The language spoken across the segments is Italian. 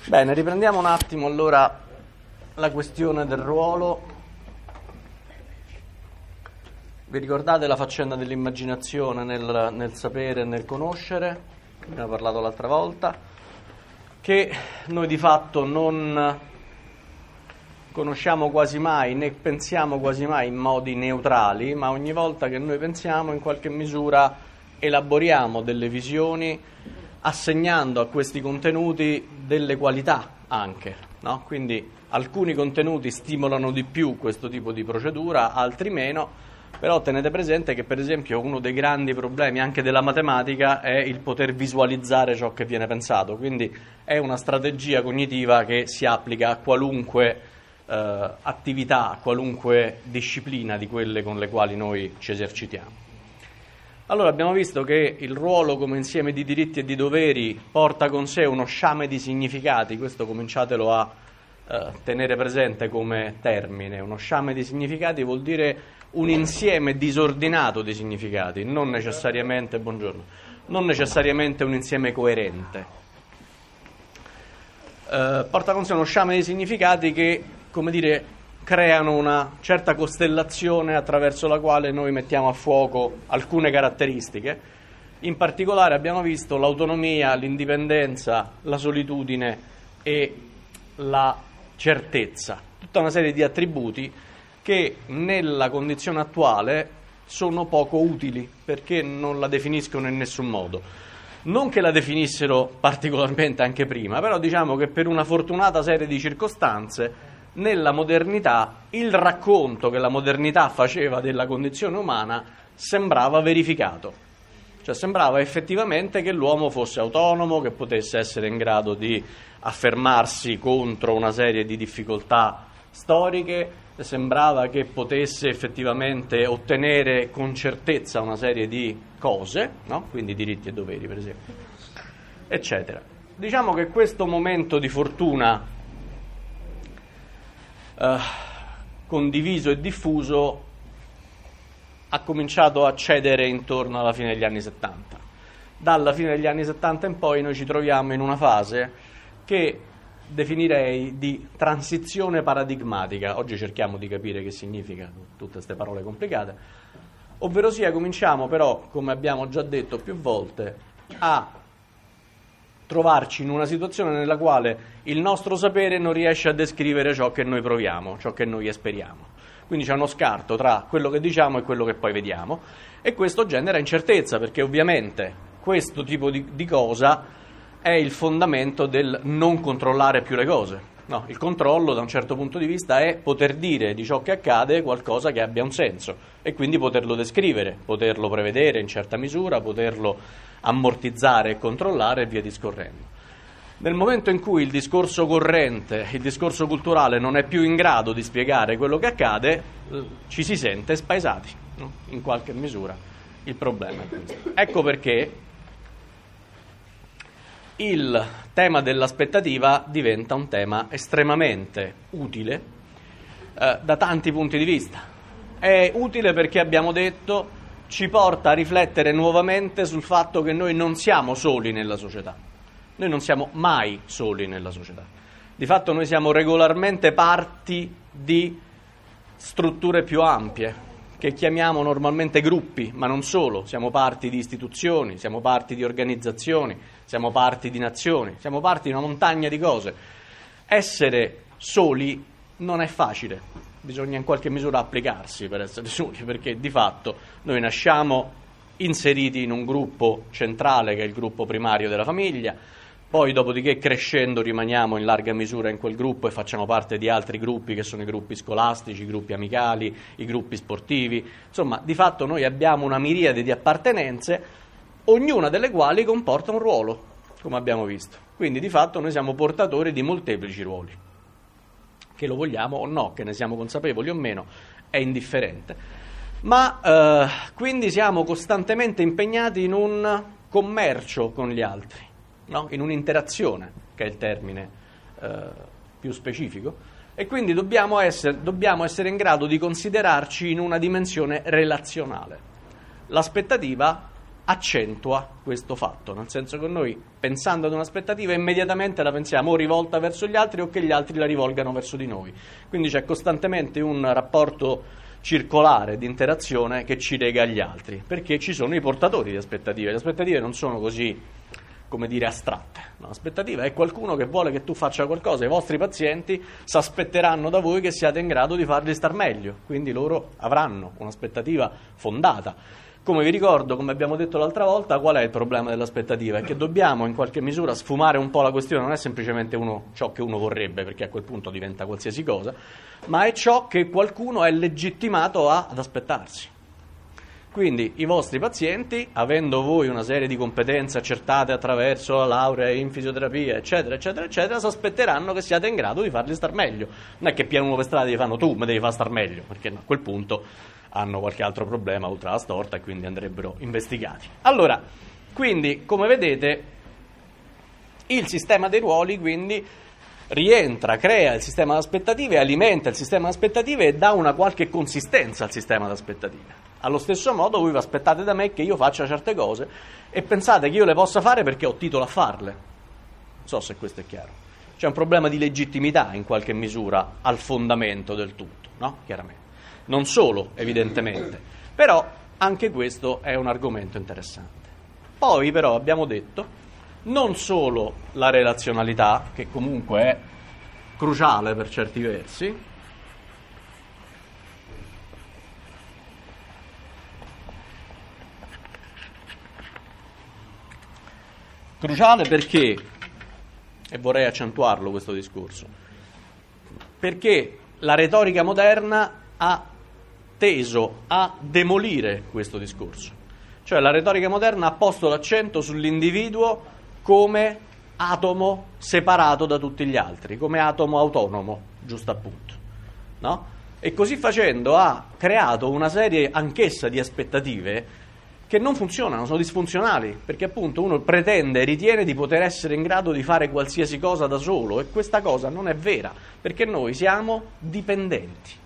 Bene, riprendiamo un attimo allora la questione del ruolo. Vi ricordate la faccenda dell'immaginazione nel sapere e nel conoscere? Abbiamo parlato l'altra volta, che noi di fatto non conosciamo quasi mai né pensiamo quasi mai in modi neutrali, ma ogni volta che noi pensiamo in qualche misura elaboriamo delle visioni assegnando a questi contenuti delle qualità anche, no? Quindi alcuni contenuti stimolano di più questo tipo di procedura, altri meno, però tenete presente che per esempio uno dei grandi problemi anche della matematica è il poter visualizzare ciò che viene pensato, quindi è una strategia cognitiva che si applica a qualunque attività, a qualunque disciplina di quelle con le quali noi ci esercitiamo. Allora abbiamo visto che il ruolo come insieme di diritti e di doveri porta con sé uno sciame di significati, questo cominciatelo a tenere presente come termine. Uno sciame di significati vuol dire un insieme disordinato di significati, non necessariamente un insieme coerente. Porta con sé uno sciame di significati che, come dire, creano una certa costellazione attraverso la quale noi mettiamo a fuoco alcune caratteristiche. In particolare abbiamo visto l'autonomia, l'indipendenza, la solitudine e la certezza, tutta una serie di attributi che nella condizione attuale sono poco utili perché non la definiscono in nessun modo. Non che la definissero particolarmente anche prima, però diciamo che per una fortunata serie di circostanze nella modernità il racconto che la modernità faceva della condizione umana sembrava verificato, cioè sembrava effettivamente che l'uomo fosse autonomo, che potesse essere in grado di affermarsi contro una serie di difficoltà storiche, sembrava che potesse effettivamente ottenere con certezza una serie di cose, no? Quindi diritti e doveri per esempio, eccetera. Diciamo che questo momento di fortuna condiviso e diffuso ha cominciato a cedere intorno alla fine degli anni 70. Dalla fine degli anni 70 in poi noi ci troviamo in una fase che definirei di transizione paradigmatica. Oggi cerchiamo di capire che significa tutte queste parole complicate, ovvero sia cominciamo però, come abbiamo già detto più volte, a trovarci in una situazione nella quale il nostro sapere non riesce a descrivere ciò che noi proviamo, ciò che noi esperiamo. Quindi c'è uno scarto tra quello che diciamo e quello che poi vediamo, e questo genera incertezza, perché ovviamente questo tipo di cosa è il fondamento del non controllare più le cose. No, il controllo da un certo punto di vista è poter dire di ciò che accade qualcosa che abbia un senso e quindi poterlo descrivere, poterlo prevedere in certa misura, poterlo ammortizzare e controllare e via discorrendo. Nel momento in cui il discorso corrente, il discorso culturale non è più in grado di spiegare quello che accade, ci si sente spaesati, no? In qualche misura il problema è questo. Ecco perché il tema dell'aspettativa diventa un tema estremamente utile da tanti punti di vista. È utile perché abbiamo detto ci porta a riflettere nuovamente sul fatto che noi non siamo soli nella società. Noi non siamo mai soli nella società. Di fatto noi siamo regolarmente parti di strutture più ampie, che chiamiamo normalmente gruppi, ma non solo. Siamo parti di istituzioni, siamo parti di organizzazioni, siamo parti di nazioni, siamo parti di una montagna di cose. Essere soli non è facile, bisogna in qualche misura applicarsi per essere soli, perché di fatto noi nasciamo inseriti in un gruppo centrale che è il gruppo primario della famiglia, poi dopodiché crescendo rimaniamo in larga misura in quel gruppo e facciamo parte di altri gruppi che sono i gruppi scolastici, i gruppi amicali, i gruppi sportivi. Insomma, di fatto noi abbiamo una miriade di appartenenze, ognuna delle quali comporta un ruolo, come abbiamo visto. Quindi di fatto noi siamo portatori di molteplici ruoli. Che lo vogliamo o no, che ne siamo consapevoli o meno, è indifferente. Ma quindi siamo costantemente impegnati in un commercio con gli altri. No? In un'interazione, che è il termine più specifico, e quindi dobbiamo essere in grado di considerarci in una dimensione relazionale. L'aspettativa accentua questo fatto, nel senso che noi, pensando ad un'aspettativa, immediatamente la pensiamo o rivolta verso gli altri o che gli altri la rivolgano verso di noi. Quindi c'è costantemente un rapporto circolare di interazione che ci lega agli altri, perché ci sono i portatori di aspettative. Le aspettative non sono così, come dire, astratte. No, l'aspettativa è qualcuno che vuole che tu faccia qualcosa. I vostri pazienti si aspetteranno da voi che siate in grado di farli star meglio, quindi loro avranno un'aspettativa fondata. Come vi ricordo, come abbiamo detto l'altra volta, qual è il problema dell'aspettativa? È che dobbiamo in qualche misura sfumare un po' la questione, non è semplicemente ciò che uno vorrebbe, perché a quel punto diventa qualsiasi cosa, ma è ciò che qualcuno è legittimato ad aspettarsi. Quindi i vostri pazienti, avendo voi una serie di competenze accertate attraverso la laurea in fisioterapia, eccetera, eccetera, eccetera, si aspetteranno che siate in grado di farli star meglio. Non è che piano per strada gli fanno tu, mi devi far star meglio, perché a quel punto hanno qualche altro problema oltre alla storta e quindi andrebbero investigati. Allora, quindi, come vedete, il sistema dei ruoli, quindi, rientra, crea il sistema di aspettative, alimenta il sistema di aspettative e dà una qualche consistenza al sistema di aspettative. Allo stesso modo voi vi aspettate da me che io faccia certe cose e pensate che io le possa fare perché ho titolo a farle. Non so se questo è chiaro. C'è un problema di legittimità in qualche misura al fondamento del tutto, no? Chiaramente. Non solo, evidentemente, però anche questo è un argomento interessante. Poi però abbiamo detto non solo la relazionalità, che comunque è cruciale per certi versi, cruciale perché, e vorrei accentuarlo questo discorso, perché la retorica moderna ha teso a demolire questo discorso. Cioè la retorica moderna ha posto l'accento sull'individuo come atomo separato da tutti gli altri, come atomo autonomo, giusto appunto, no? E così facendo ha creato una serie anch'essa di aspettative che non funzionano, sono disfunzionali, perché appunto uno pretende e ritiene di poter essere in grado di fare qualsiasi cosa da solo e questa cosa non è vera, perché noi siamo dipendenti.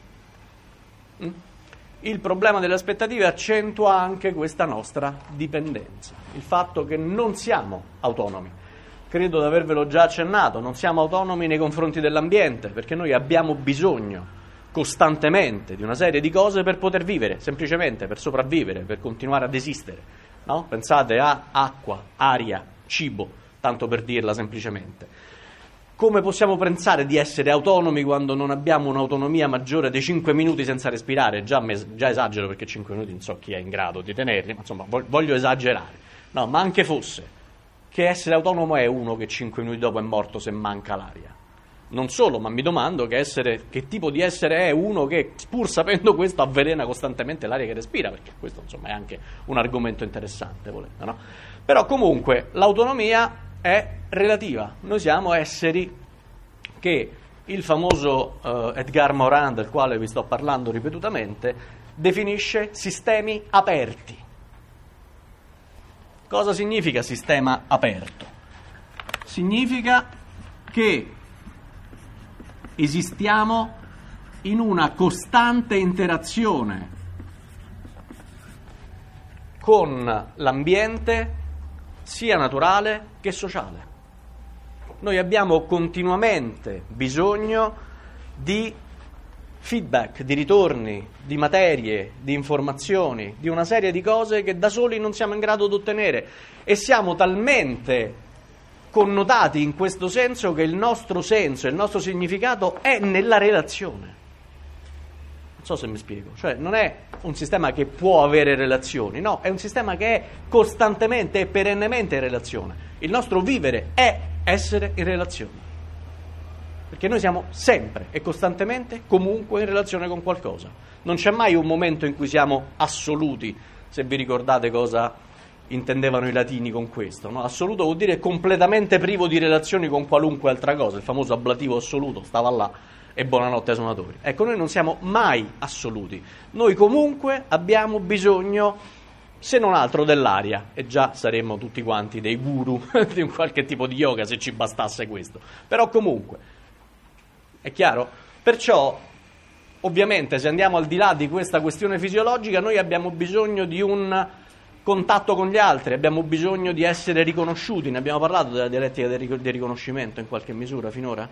Il problema delle aspettative accentua anche questa nostra dipendenza, il fatto che non siamo autonomi. Credo di avervelo già accennato, non siamo autonomi nei confronti dell'ambiente, perché noi abbiamo bisogno costantemente di una serie di cose per poter vivere, semplicemente per sopravvivere, per continuare ad esistere, no? Pensate a acqua, aria, cibo, tanto per dirla semplicemente. Come possiamo pensare di essere autonomi quando non abbiamo un'autonomia maggiore dei 5 minuti senza respirare? Già esagero perché 5 minuti non so chi è in grado di tenerli, ma insomma voglio esagerare. No, ma anche fosse, che essere autonomo è uno che 5 minuti dopo è morto se manca l'aria. Non solo, ma mi domando che tipo di essere è uno che, pur sapendo questo, avvelena costantemente l'aria che respira, perché questo insomma è anche un argomento interessante, volendo, no? Però comunque l'autonomia è relativa. Noi siamo esseri che il famoso Edgar Morin, del quale vi sto parlando ripetutamente, definisce sistemi aperti. Cosa significa sistema aperto? Significa che esistiamo in una costante interazione con l'ambiente sia naturale che sociale. Noi abbiamo continuamente bisogno di feedback, di ritorni, di materie, di informazioni, di una serie di cose che da soli non siamo in grado di ottenere e siamo talmente connotati in questo senso che il nostro senso, il nostro significato è nella relazione. Non so se mi spiego, cioè non è un sistema che può avere relazioni, no, è un sistema che è costantemente e perennemente in relazione. Il nostro vivere è essere in relazione, perché noi siamo sempre e costantemente comunque in relazione con qualcosa. Non c'è mai un momento in cui siamo assoluti, se vi ricordate cosa intendevano i latini con questo, no? Assoluto vuol dire completamente privo di relazioni con qualunque altra cosa, il famoso ablativo assoluto, stava là e buonanotte ai suonatori. Ecco, noi non siamo mai assoluti, noi comunque abbiamo bisogno, se non altro, dell'aria, e già saremmo tutti quanti dei guru di un qualche tipo di yoga se ci bastasse questo, però comunque, è chiaro? Perciò, ovviamente, se andiamo al di là di questa questione fisiologica, noi abbiamo bisogno di un contatto con gli altri, abbiamo bisogno di essere riconosciuti. Ne abbiamo parlato della dialettica del riconoscimento in qualche misura finora?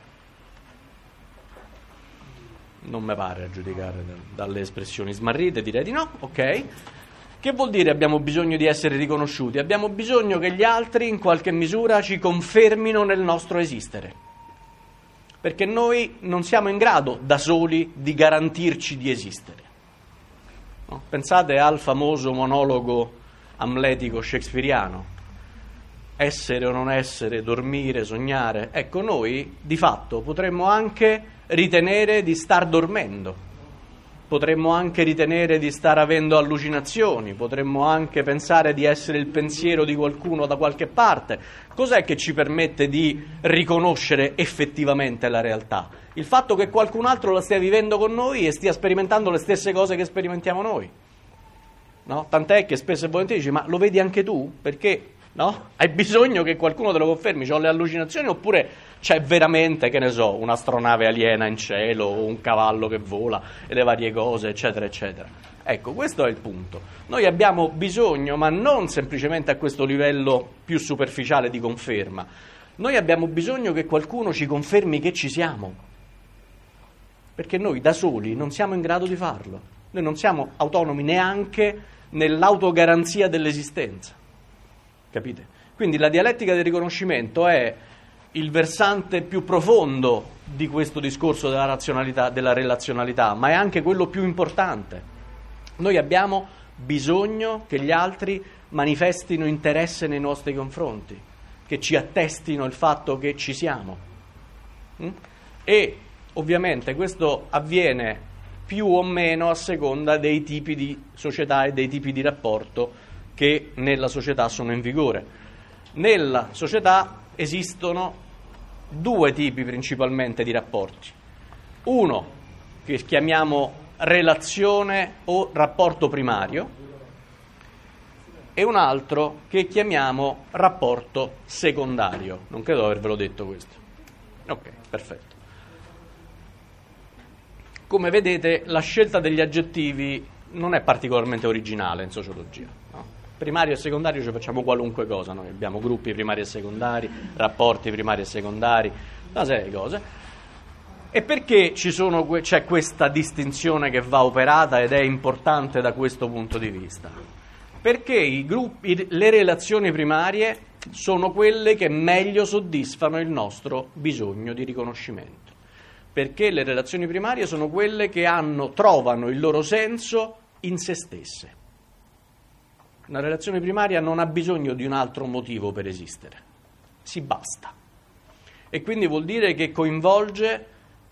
Non mi pare, a giudicare dalle espressioni smarrite, direi di no, ok. Che vuol dire abbiamo bisogno di essere riconosciuti? Abbiamo bisogno che gli altri in qualche misura ci confermino nel nostro esistere, perché noi non siamo in grado da soli di garantirci di esistere. No? Pensate al famoso monologo amletico shakespeariano: essere o non essere, dormire, sognare. Ecco, noi di fatto potremmo anche ritenere di star dormendo, potremmo anche ritenere di star avendo allucinazioni, potremmo anche pensare di essere il pensiero di qualcuno da qualche parte. Cos'è che ci permette di riconoscere effettivamente la realtà? Il fatto che qualcun altro la stia vivendo con noi e stia sperimentando le stesse cose che sperimentiamo noi. No? Tant'è che spesso e volentieri dici: ma lo vedi anche tu? Perché? No? Hai bisogno che qualcuno te lo confermi? C'ho le allucinazioni, oppure c'è veramente, che ne so, un'astronave aliena in cielo o un cavallo che vola e le varie cose, eccetera, eccetera. Ecco, questo è il punto. Noi abbiamo bisogno, ma non semplicemente a questo livello più superficiale di conferma. Noi abbiamo bisogno che qualcuno ci confermi che ci siamo, perché noi da soli non siamo in grado di farlo. Noi non siamo autonomi neanche nell'autogaranzia dell'esistenza. Capite? Quindi la dialettica del riconoscimento è il versante più profondo di questo discorso della razionalità, della relazionalità, ma è anche quello più importante. Noi abbiamo bisogno che gli altri manifestino interesse nei nostri confronti, che ci attestino il fatto che ci siamo. E ovviamente questo avviene più o meno a seconda dei tipi di società e dei tipi di rapporto che nella società sono in vigore. Nella società esistono due tipi principalmente di rapporti. Uno che chiamiamo relazione o rapporto primario e un altro che chiamiamo rapporto secondario. Non credo di avervelo detto questo. Ok, perfetto. Come vedete, la scelta degli aggettivi non è particolarmente originale in sociologia, no? Primario e secondario ci facciamo qualunque cosa, noi abbiamo gruppi primari e secondari, rapporti primari e secondari, una serie di cose. E perché c'è questa distinzione che va operata ed è importante da questo punto di vista? Perché le relazioni primarie sono quelle che meglio soddisfano il nostro bisogno di riconoscimento. Perché le relazioni primarie sono quelle che trovano il loro senso in se stesse. Una relazione primaria non ha bisogno di un altro motivo per esistere, si basta. E quindi vuol dire che coinvolge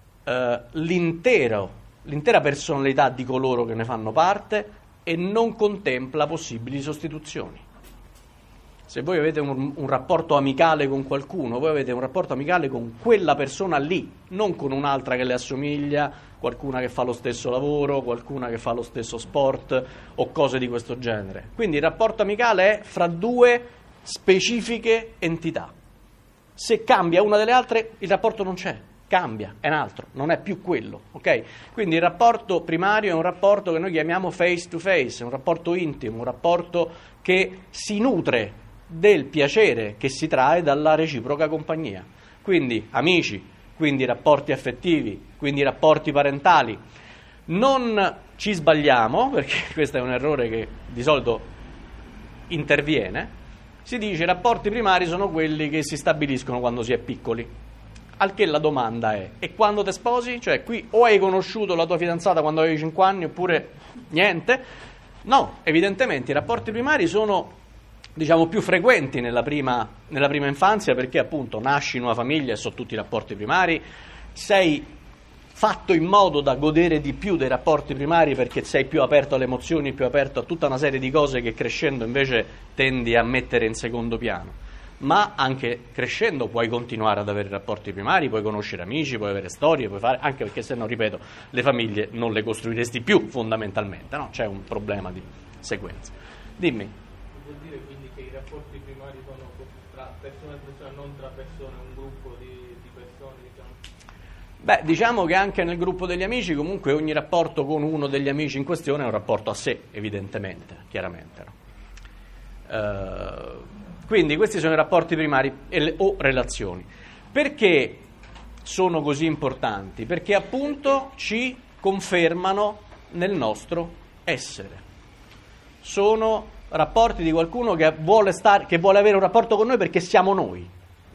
l'intera personalità di coloro che ne fanno parte e non contempla possibili sostituzioni. Se voi avete un rapporto amicale con qualcuno, voi avete un rapporto amicale con quella persona lì, non con un'altra che le assomiglia, qualcuna che fa lo stesso lavoro, qualcuna che fa lo stesso sport o cose di questo genere. Quindi il rapporto amicale è fra due specifiche entità. Se cambia una delle altre, il rapporto non c'è, cambia, è un altro, non è più quello, ok? Quindi il rapporto primario è un rapporto che noi chiamiamo face to face, è un rapporto intimo, un rapporto che si nutre del piacere che si trae dalla reciproca compagnia. Quindi amici, quindi rapporti affettivi, quindi rapporti parentali. Non ci sbagliamo, perché questo è un errore che di solito interviene. Si dice i rapporti primari sono quelli che si stabiliscono quando si è piccoli. Al che la domanda è: e quando ti sposi? Cioè qui o hai conosciuto la tua fidanzata quando avevi 5 anni oppure niente? No, evidentemente i rapporti primari sono, diciamo, più frequenti nella prima infanzia, perché appunto nasci in una famiglia e sono tutti rapporti primari, sei fatto in modo da godere di più dei rapporti primari perché sei più aperto alle emozioni, più aperto a tutta una serie di cose che crescendo invece tendi a mettere in secondo piano. Ma anche crescendo puoi continuare ad avere rapporti primari, puoi conoscere amici, puoi avere storie, puoi fare, anche perché se no, ripeto, le famiglie non le costruiresti più fondamentalmente, no? C'è un problema di sequenza. Dimmi. Vuol dire quindi che i rapporti primari sono tra persone e persone, non tra persone, un gruppo di persone, diciamo? Beh, diciamo che anche nel gruppo degli amici comunque ogni rapporto con uno degli amici in questione è un rapporto a sé, evidentemente, chiaramente, no? Quindi questi sono i rapporti primari o relazioni. Perché sono così importanti? Perché appunto ci confermano nel nostro essere. Sono rapporti di qualcuno che vuole avere un rapporto con noi perché siamo noi.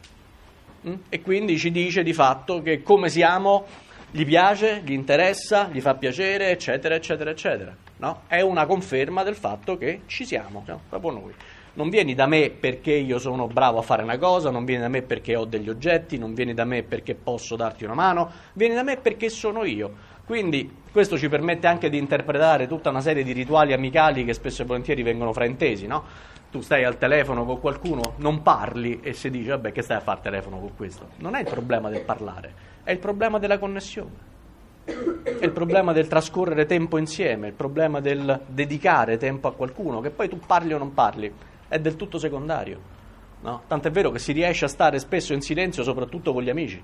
E quindi ci dice di fatto che come siamo gli piace, gli interessa, gli fa piacere, eccetera, eccetera, eccetera. No? È una conferma del fatto che ci siamo, proprio noi. Non vieni da me perché io sono bravo a fare una cosa, non vieni da me perché ho degli oggetti, non vieni da me perché posso darti una mano, vieni da me perché sono io. Quindi questo ci permette anche di interpretare tutta una serie di rituali amicali che spesso e volentieri vengono fraintesi, no? Tu stai al telefono con qualcuno, non parli e si dice, vabbè, che stai a fare al telefono con questo? Non è il problema del parlare, è il problema della connessione. È il problema del trascorrere tempo insieme, il problema del dedicare tempo a qualcuno, che poi tu parli o non parli, è del tutto secondario, no? Tant'è vero che si riesce a stare spesso in silenzio, soprattutto con gli amici.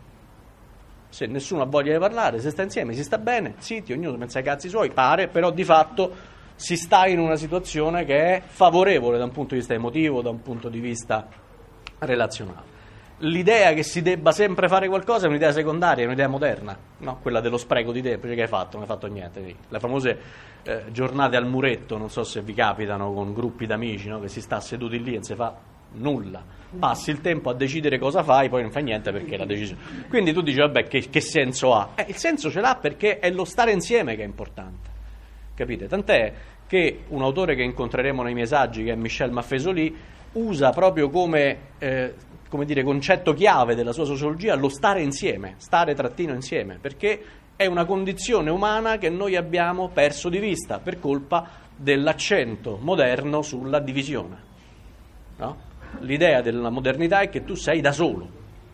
Se nessuno ha voglia di parlare, se sta insieme, si sta bene, zitti, ognuno pensa ai cazzi suoi, pare, però di fatto si sta in una situazione che è favorevole da un punto di vista emotivo, da un punto di vista relazionale. L'idea che si debba sempre fare qualcosa è un'idea secondaria, è un'idea moderna, no? Quella dello spreco di tempo, che hai fatto? Non hai fatto niente. Le famose giornate al muretto, non so se vi capitano con gruppi d'amici, no? Che si sta seduti lì e non si fa nulla, passi il tempo a decidere cosa fai, poi non fai niente perché la decisione. Quindi tu dici, vabbè, che senso ha? Il senso ce l'ha perché è lo stare insieme che è importante, capite? Tant'è che un autore che incontreremo nei miei saggi, che è Michel Maffesoli, usa proprio come dire, concetto chiave della sua sociologia lo stare insieme, stare-insieme, perché è una condizione umana che noi abbiamo perso di vista per colpa dell'accento moderno sulla divisione, no? L'idea della modernità è che tu sei da solo,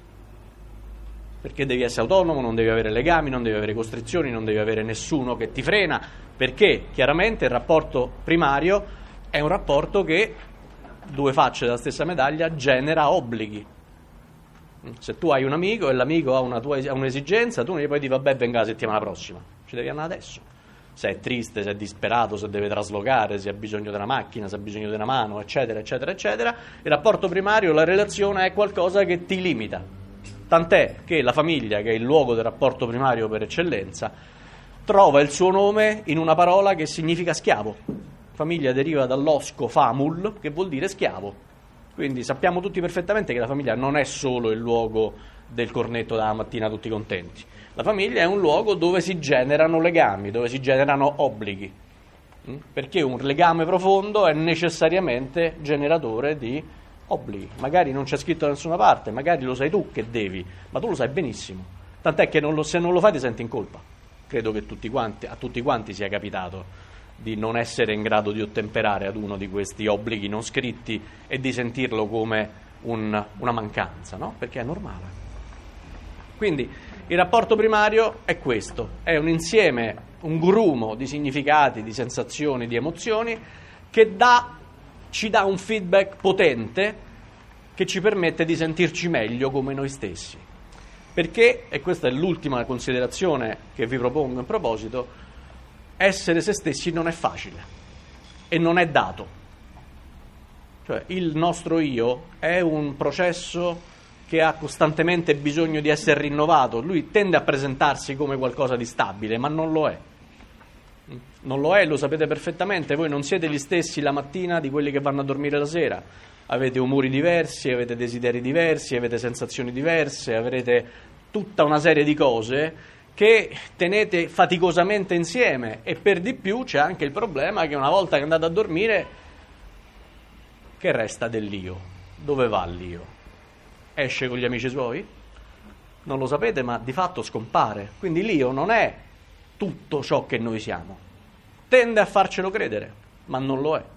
perché devi essere autonomo, non devi avere legami, non devi avere costrizioni, non devi avere nessuno che ti frena, perché chiaramente il rapporto primario è un rapporto che, due facce della stessa medaglia, genera obblighi. Se tu hai un amico e l'amico ha un'esigenza, tu non gli puoi dire vabbè, venga la settimana prossima, ci devi andare adesso. Se è triste, se è disperato, se deve traslocare, se ha bisogno della macchina, se ha bisogno di una mano, eccetera, eccetera, eccetera, il rapporto primario, la relazione è qualcosa che ti limita. Tant'è che la famiglia, che è il luogo del rapporto primario per eccellenza, trova il suo nome in una parola che significa schiavo. Famiglia deriva dall'osco famul, che vuol dire schiavo. Quindi sappiamo tutti perfettamente che la famiglia non è solo il luogo del cornetto dalla mattina tutti contenti. La famiglia è un luogo dove si generano legami, dove si generano obblighi, perché un legame profondo è necessariamente generatore di obblighi. Magari non c'è scritto da nessuna parte, magari lo sai tu che devi, ma tu lo sai benissimo. Tant'è che se non lo fai ti senti in colpa. Credo che a tutti quanti sia capitato di non essere in grado di ottemperare ad uno di questi obblighi non scritti e di sentirlo come una mancanza, no? Perché è normale. Quindi il rapporto primario è questo, è un insieme, un grumo di significati, di sensazioni, di emozioni che ci dà un feedback potente che ci permette di sentirci meglio come noi stessi. Perché, e questa è l'ultima considerazione che vi propongo in proposito, essere se stessi non è facile e non è dato. Cioè il nostro io è un processo che ha costantemente bisogno di essere rinnovato. Lui tende a presentarsi come qualcosa di stabile, ma non lo è. Non lo è, lo sapete perfettamente. Voi non siete gli stessi la mattina di quelli che vanno a dormire la sera. Avete umori diversi, avete desideri diversi, avete sensazioni diverse, avrete tutta una serie di cose che tenete faticosamente insieme, e per di più c'è anche il problema che una volta che andate a dormire, che resta dell'io? Dove va l'io? Esce con gli amici suoi? Non lo sapete, ma di fatto scompare. Quindi l'io non è tutto ciò che noi siamo. Tende a farcelo credere, ma non lo è.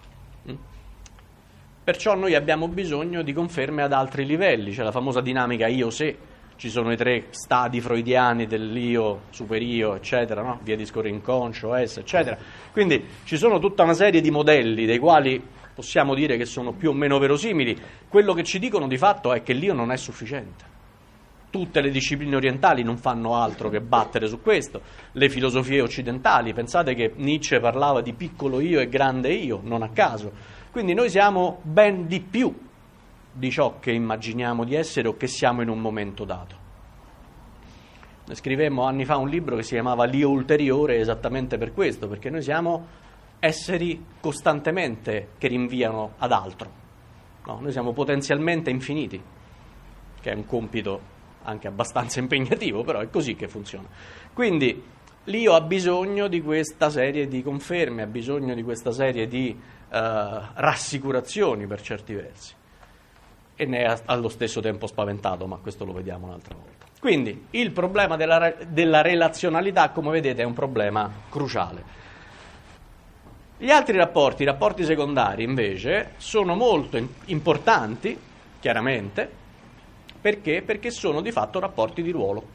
Perciò noi abbiamo bisogno di conferme ad altri livelli. C'è la famosa dinamica io-se. Ci sono i 3 stadi freudiani dell'io, superio, eccetera, no? Via discorre inconscio, eccetera. Quindi ci sono tutta una serie di modelli dei quali possiamo dire che sono più o meno verosimili. Quello che ci dicono di fatto è che l'io non è sufficiente. Tutte le discipline orientali non fanno altro che battere su questo. Le filosofie occidentali, pensate che Nietzsche parlava di piccolo io e grande io, non a caso. Quindi noi siamo ben di più di ciò che immaginiamo di essere o che siamo in un momento dato. Scrivemmo anni fa un libro che si chiamava L'Io Ulteriore esattamente per questo, perché noi siamo esseri costantemente che rinviano ad altro. No, noi siamo potenzialmente infiniti, che è un compito anche abbastanza impegnativo, però è così che funziona. Quindi l'io ha bisogno di questa serie di conferme, ha bisogno di questa serie di rassicurazioni per certi versi, e ne è allo stesso tempo spaventato, ma questo lo vediamo un'altra volta. Quindi il problema della relazionalità, come vedete, è un problema cruciale. Gli altri rapporti, i rapporti secondari, invece, sono molto importanti, chiaramente. Perché? Perché sono di fatto rapporti di ruolo.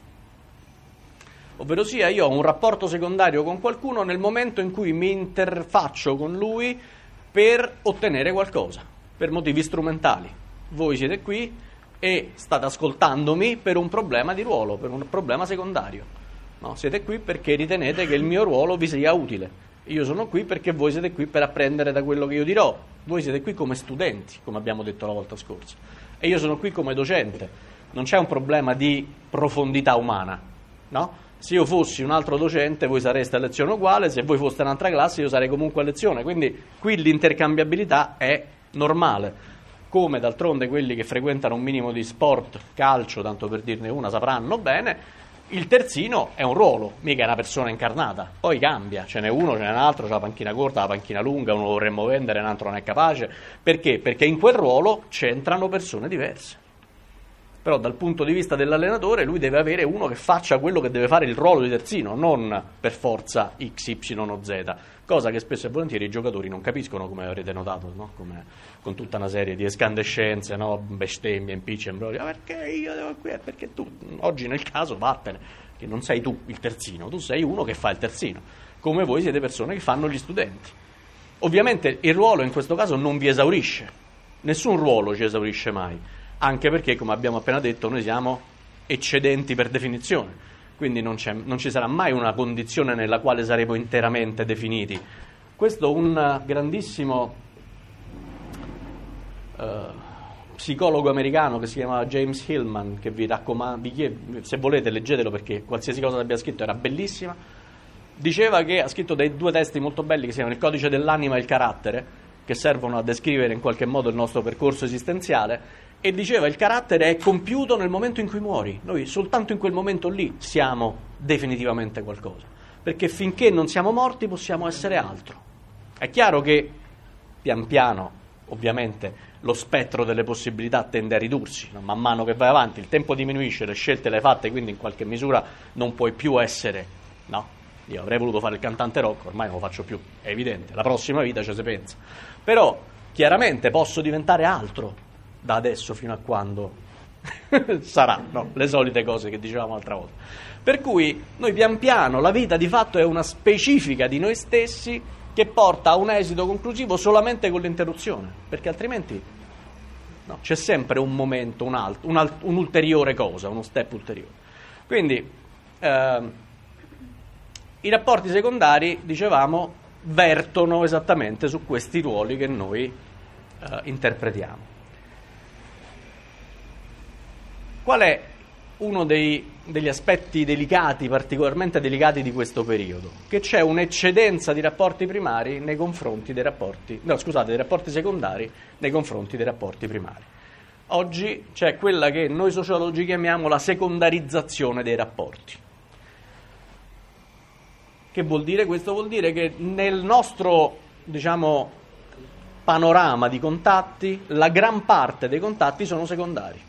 Ovvero sia, io ho un rapporto secondario con qualcuno nel momento in cui mi interfaccio con lui per ottenere qualcosa, per motivi strumentali. Voi siete qui e state ascoltandomi per un problema di ruolo, per un problema secondario. No, siete qui perché ritenete che il mio ruolo vi sia utile. Io sono qui perché voi siete qui per apprendere da quello che io dirò. Voi siete qui come studenti, come abbiamo detto la volta scorsa. E io sono qui come docente. Non c'è un problema di profondità umana, no? Se io fossi un altro docente, voi sareste a lezione uguale, se voi foste un'altra classe, io sarei comunque a lezione. Quindi qui l'intercambiabilità è normale. Come d'altronde quelli che frequentano un minimo di sport, calcio, tanto per dirne una, sapranno bene, il terzino è un ruolo, mica è una persona incarnata. Poi cambia, ce n'è uno, ce n'è un altro, c'è la panchina corta, la panchina lunga, uno lo vorremmo vendere, un altro non è capace. Perché? Perché in quel ruolo c'entrano persone diverse. Però dal punto di vista dell'allenatore lui deve avere uno che faccia quello che deve fare il ruolo di terzino, non per forza X, Y o Z, cosa che spesso e volentieri i giocatori non capiscono, come avrete notato, no? Come, con tutta una serie di escandescenze, no? Bestemmie, impicci, imbroglio, perché io devo qui, perché tu, oggi nel caso vattene, che non sei tu il terzino, tu sei uno che fa il terzino, come voi siete persone che fanno gli studenti. Ovviamente il ruolo in questo caso non vi esaurisce, nessun ruolo ci esaurisce mai, anche perché, come abbiamo appena detto, noi siamo eccedenti per definizione, quindi non ci sarà mai una condizione nella quale saremo interamente definiti. Questo un grandissimo psicologo americano che si chiamava James Hillman, che vi raccomando, se volete leggetelo perché qualsiasi cosa abbia scritto era bellissima, diceva che ha scritto dei 2 testi molto belli che si chiamano Il codice dell'anima e il carattere, che servono a descrivere in qualche modo il nostro percorso esistenziale, e diceva il carattere è compiuto nel momento in cui muori. Noi soltanto in quel momento lì siamo definitivamente qualcosa, perché finché non siamo morti possiamo essere altro. È chiaro che pian piano ovviamente lo spettro delle possibilità tende a ridursi, no? Man mano che vai avanti il tempo diminuisce, le scelte le hai fatte, quindi in qualche misura non puoi più essere, no? Io avrei voluto fare il cantante rock, ormai non lo faccio più, è evidente, la prossima vita ci si pensa. Però chiaramente posso diventare altro da adesso fino a quando sarà, no? Le solite cose che dicevamo l'altra volta. Per cui noi pian piano, la vita di fatto è una specifica di noi stessi che porta a un esito conclusivo solamente con l'interruzione, perché altrimenti no, c'è sempre un momento, un'ulteriore cosa, uno step ulteriore. Quindi i rapporti secondari, dicevamo, vertono esattamente su questi ruoli che noi interpretiamo. Qual è uno degli aspetti delicati, particolarmente delicati di questo periodo? Che c'è un'eccedenza di rapporti primari nei confronti dei rapporti secondari nei confronti dei rapporti primari. Oggi c'è quella che noi sociologi chiamiamo la secondarizzazione dei rapporti. Che vuol dire? Questo vuol dire che nel nostro, diciamo, panorama di contatti, la gran parte dei contatti sono secondari.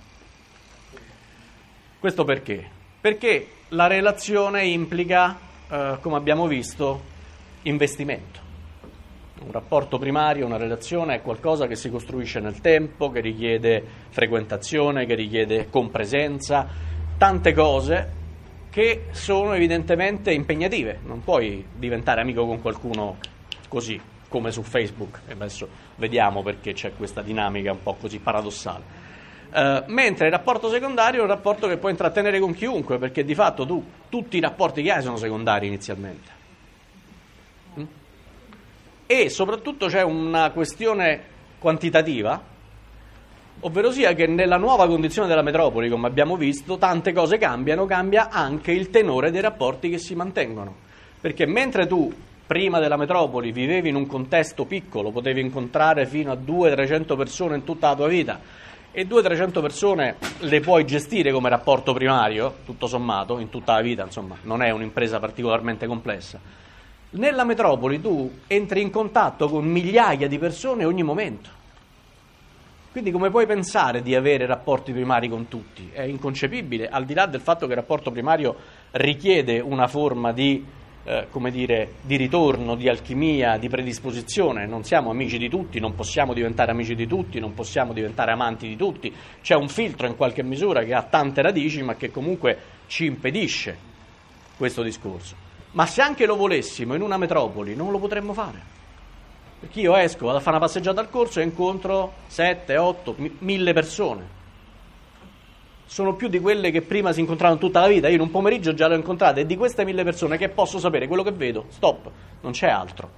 Questo perché? Perché la relazione implica, come abbiamo visto, investimento. Un rapporto primario, una relazione è qualcosa che si costruisce nel tempo, che richiede frequentazione, che richiede compresenza, tante cose che sono evidentemente impegnative. Non puoi diventare amico con qualcuno così, come su Facebook, e adesso vediamo perché c'è questa dinamica un po' così paradossale. Mentre il rapporto secondario è un rapporto che puoi intrattenere con chiunque, perché di fatto tutti i rapporti che hai sono secondari inizialmente. E soprattutto c'è una questione quantitativa, ovvero sia che nella nuova condizione della metropoli, come abbiamo visto, tante cose cambiano, cambia anche il tenore dei rapporti che si mantengono, perché mentre tu prima della metropoli vivevi in un contesto piccolo, potevi incontrare fino a 200-300 persone in tutta la tua vita, e 200-300 persone le puoi gestire come rapporto primario, tutto sommato, in tutta la vita, insomma, non è un'impresa particolarmente complessa. Nella metropoli tu entri in contatto con migliaia di persone ogni momento. Quindi come puoi pensare di avere rapporti primari con tutti? È inconcepibile, al di là del fatto che il rapporto primario richiede una forma di di ritorno, di alchimia, di predisposizione. Non siamo amici di tutti, non possiamo diventare amici di tutti, non possiamo diventare amanti di tutti. C'è un filtro in qualche misura che ha tante radici, ma che comunque ci impedisce questo discorso. Ma se anche lo volessimo in una metropoli, non lo potremmo fare. Perché io esco, vado a fare una passeggiata al corso e incontro 7, 8, 1000 persone. Sono più di quelle che prima si incontravano tutta la vita. Io in un pomeriggio già le ho incontrate, e di queste 1000 persone che posso sapere quello che vedo, stop, non c'è altro.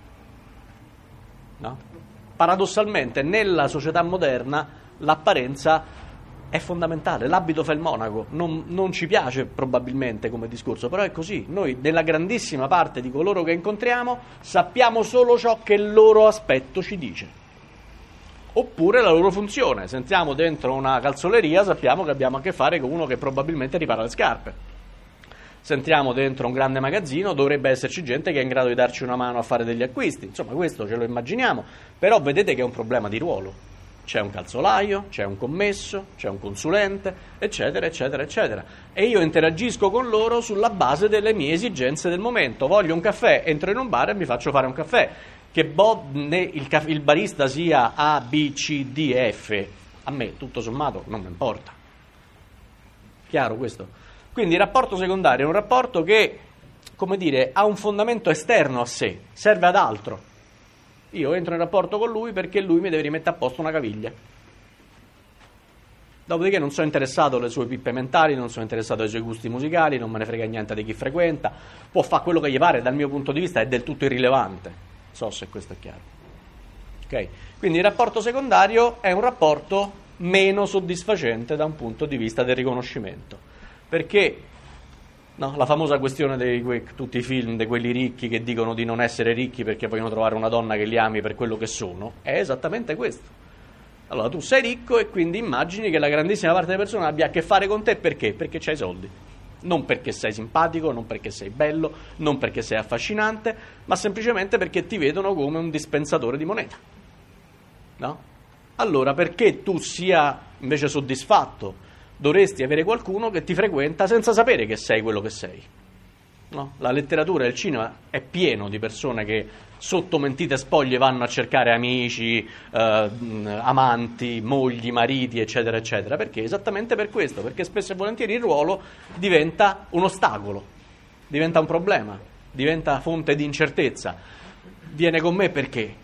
No? Paradossalmente nella società moderna l'apparenza è fondamentale, l'abito fa il monaco, non ci piace probabilmente come discorso, però è così. Noi nella grandissima parte di coloro che incontriamo sappiamo solo ciò che il loro aspetto ci dice. Oppure la loro funzione. Se entriamo dentro una calzoleria sappiamo che abbiamo a che fare con uno che probabilmente ripara le scarpe. Se entriamo dentro un grande magazzino dovrebbe esserci gente che è in grado di darci una mano a fare degli acquisti. Insomma, questo ce lo immaginiamo, però vedete che è un problema di ruolo. C'è un calzolaio, c'è un commesso, c'è un consulente, eccetera, eccetera, eccetera. E io interagisco con loro sulla base delle mie esigenze del momento. Voglio un caffè, entro in un bar e mi faccio fare un caffè. Che il barista sia A, B, C, D, F, a me tutto sommato non mi importa. Chiaro questo? Quindi il rapporto secondario è un rapporto che, come dire, ha un fondamento esterno a sé, serve ad altro. Io entro in rapporto con lui perché lui mi deve rimettere a posto una caviglia. Dopodiché non sono interessato alle sue pippe mentali, non sono interessato ai suoi gusti musicali, non me ne frega niente di chi frequenta, può fare quello che gli pare, dal mio punto di vista è del tutto irrilevante. So se questo è chiaro. Okay? Quindi il rapporto secondario è un rapporto meno soddisfacente da un punto di vista del riconoscimento. Perché la famosa questione di tutti i film di quelli ricchi che dicono di non essere ricchi perché vogliono trovare una donna che li ami per quello che sono, è esattamente questo. Allora tu sei ricco e quindi immagini che la grandissima parte delle persone abbia a che fare con te perché? Perché c'hai soldi. Non perché sei simpatico, non perché sei bello, non perché sei affascinante, ma semplicemente perché ti vedono come un dispensatore di moneta. No? Allora, perché tu sia invece soddisfatto, dovresti avere qualcuno che ti frequenta senza sapere che sei quello che sei. No? La letteratura e il cinema è pieno di persone che sotto mentite spoglie vanno a cercare amici, amanti, mogli, mariti, eccetera, eccetera. Perché? Esattamente per questo, perché spesso e volentieri il ruolo diventa un ostacolo, diventa un problema, diventa fonte di incertezza. Viene con me perché?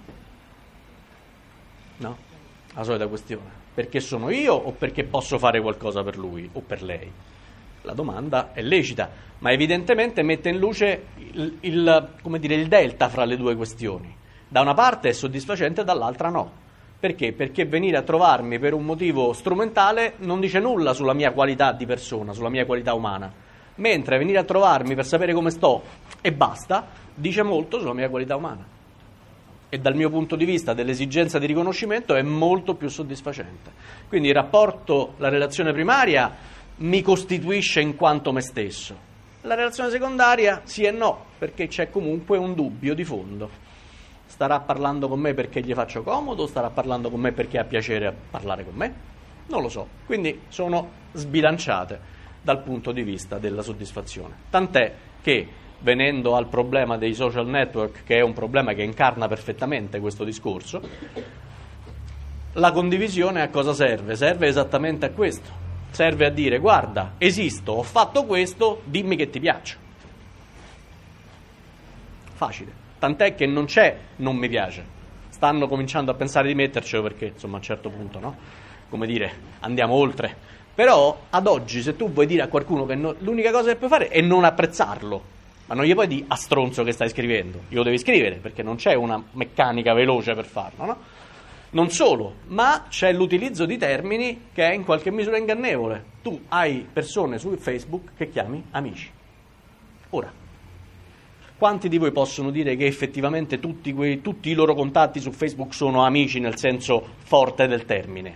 No? La solita questione. Perché sono io o perché posso fare qualcosa per lui o per lei? La domanda è lecita, ma evidentemente mette in luce il delta fra le due questioni. Da una parte è soddisfacente, dall'altra no. Perché? Perché venire a trovarmi per un motivo strumentale non dice nulla sulla mia qualità di persona, sulla mia qualità umana, mentre venire a trovarmi per sapere come sto e basta, dice molto sulla mia qualità umana. E dal mio punto di vista dell'esigenza di riconoscimento è molto più soddisfacente. Quindi il rapporto, la relazione primaria mi costituisce in quanto me stesso. La relazione secondaria sì e no, perché c'è comunque un dubbio di fondo. Starà parlando con me perché gli faccio comodo, starà parlando con me perché ha piacere a parlare con me? Non lo so. Quindi sono sbilanciate dal punto di vista della soddisfazione. Tant'è che, venendo al problema dei social network, che è un problema che incarna perfettamente questo discorso, la condivisione a cosa serve? Serve esattamente a questo. Serve a dire: guarda, esisto, ho fatto questo, dimmi che ti piaccio. Facile. Tant'è che non c'è non mi piace. Stanno cominciando a pensare di mettercelo perché, insomma, a un certo punto, no? Come dire, andiamo oltre. Però, ad oggi, se tu vuoi dire a qualcuno che l'unica cosa che puoi fare è non apprezzarlo, ma non gli puoi dire a stronzo che stai scrivendo, glielo devi scrivere, perché non c'è una meccanica veloce per farlo, no? Non solo, ma c'è l'utilizzo di termini che è in qualche misura ingannevole. Tu hai persone su Facebook che chiami amici. Ora, quanti di voi possono dire che effettivamente tutti i loro contatti su Facebook sono amici nel senso forte del termine?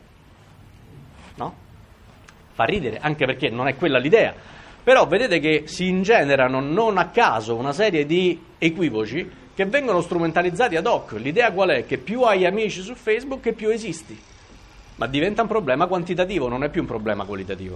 No? Fa ridere, anche perché non è quella l'idea. Però vedete che si ingenerano non a caso una serie di equivoci che vengono strumentalizzati ad hoc. L'idea qual è? Che più hai amici su Facebook e più esisti. Ma diventa un problema quantitativo, non è più un problema qualitativo.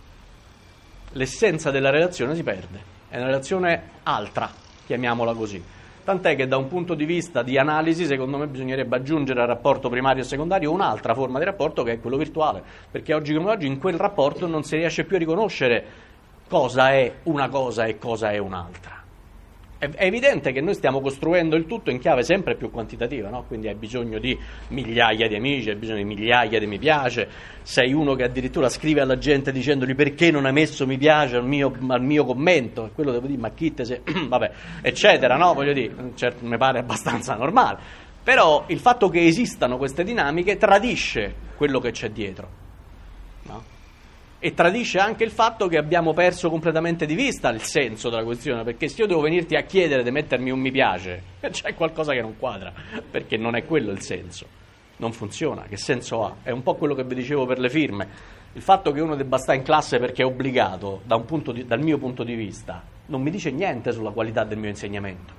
L'essenza della relazione si perde, è una relazione altra, chiamiamola così. Tant'è che da un punto di vista di analisi, secondo me, bisognerebbe aggiungere al rapporto primario e secondario un'altra forma di rapporto che è quello virtuale, perché oggi come oggi in quel rapporto non si riesce più a riconoscere cosa è una cosa e cosa è un'altra. È evidente che noi stiamo costruendo il tutto in chiave sempre più quantitativa, no? Quindi hai bisogno di migliaia di amici, hai bisogno di migliaia di mi piace, sei uno che addirittura scrive alla gente dicendogli perché non hai messo mi piace al mio commento, e quello devo dire, ma chi te sei, vabbè, eccetera, no? Voglio dire, certo, mi pare abbastanza normale, però il fatto che esistano queste dinamiche tradisce quello che c'è dietro, no? E tradisce anche il fatto che abbiamo perso completamente di vista il senso della questione, perché se io devo venirti a chiedere di mettermi un mi piace, c'è qualcosa che non quadra, perché non è quello il senso, non funziona, che senso ha? È un po' quello che vi dicevo per le firme, il fatto che uno debba stare in classe perché è obbligato, dal mio punto di vista, non mi dice niente sulla qualità del mio insegnamento,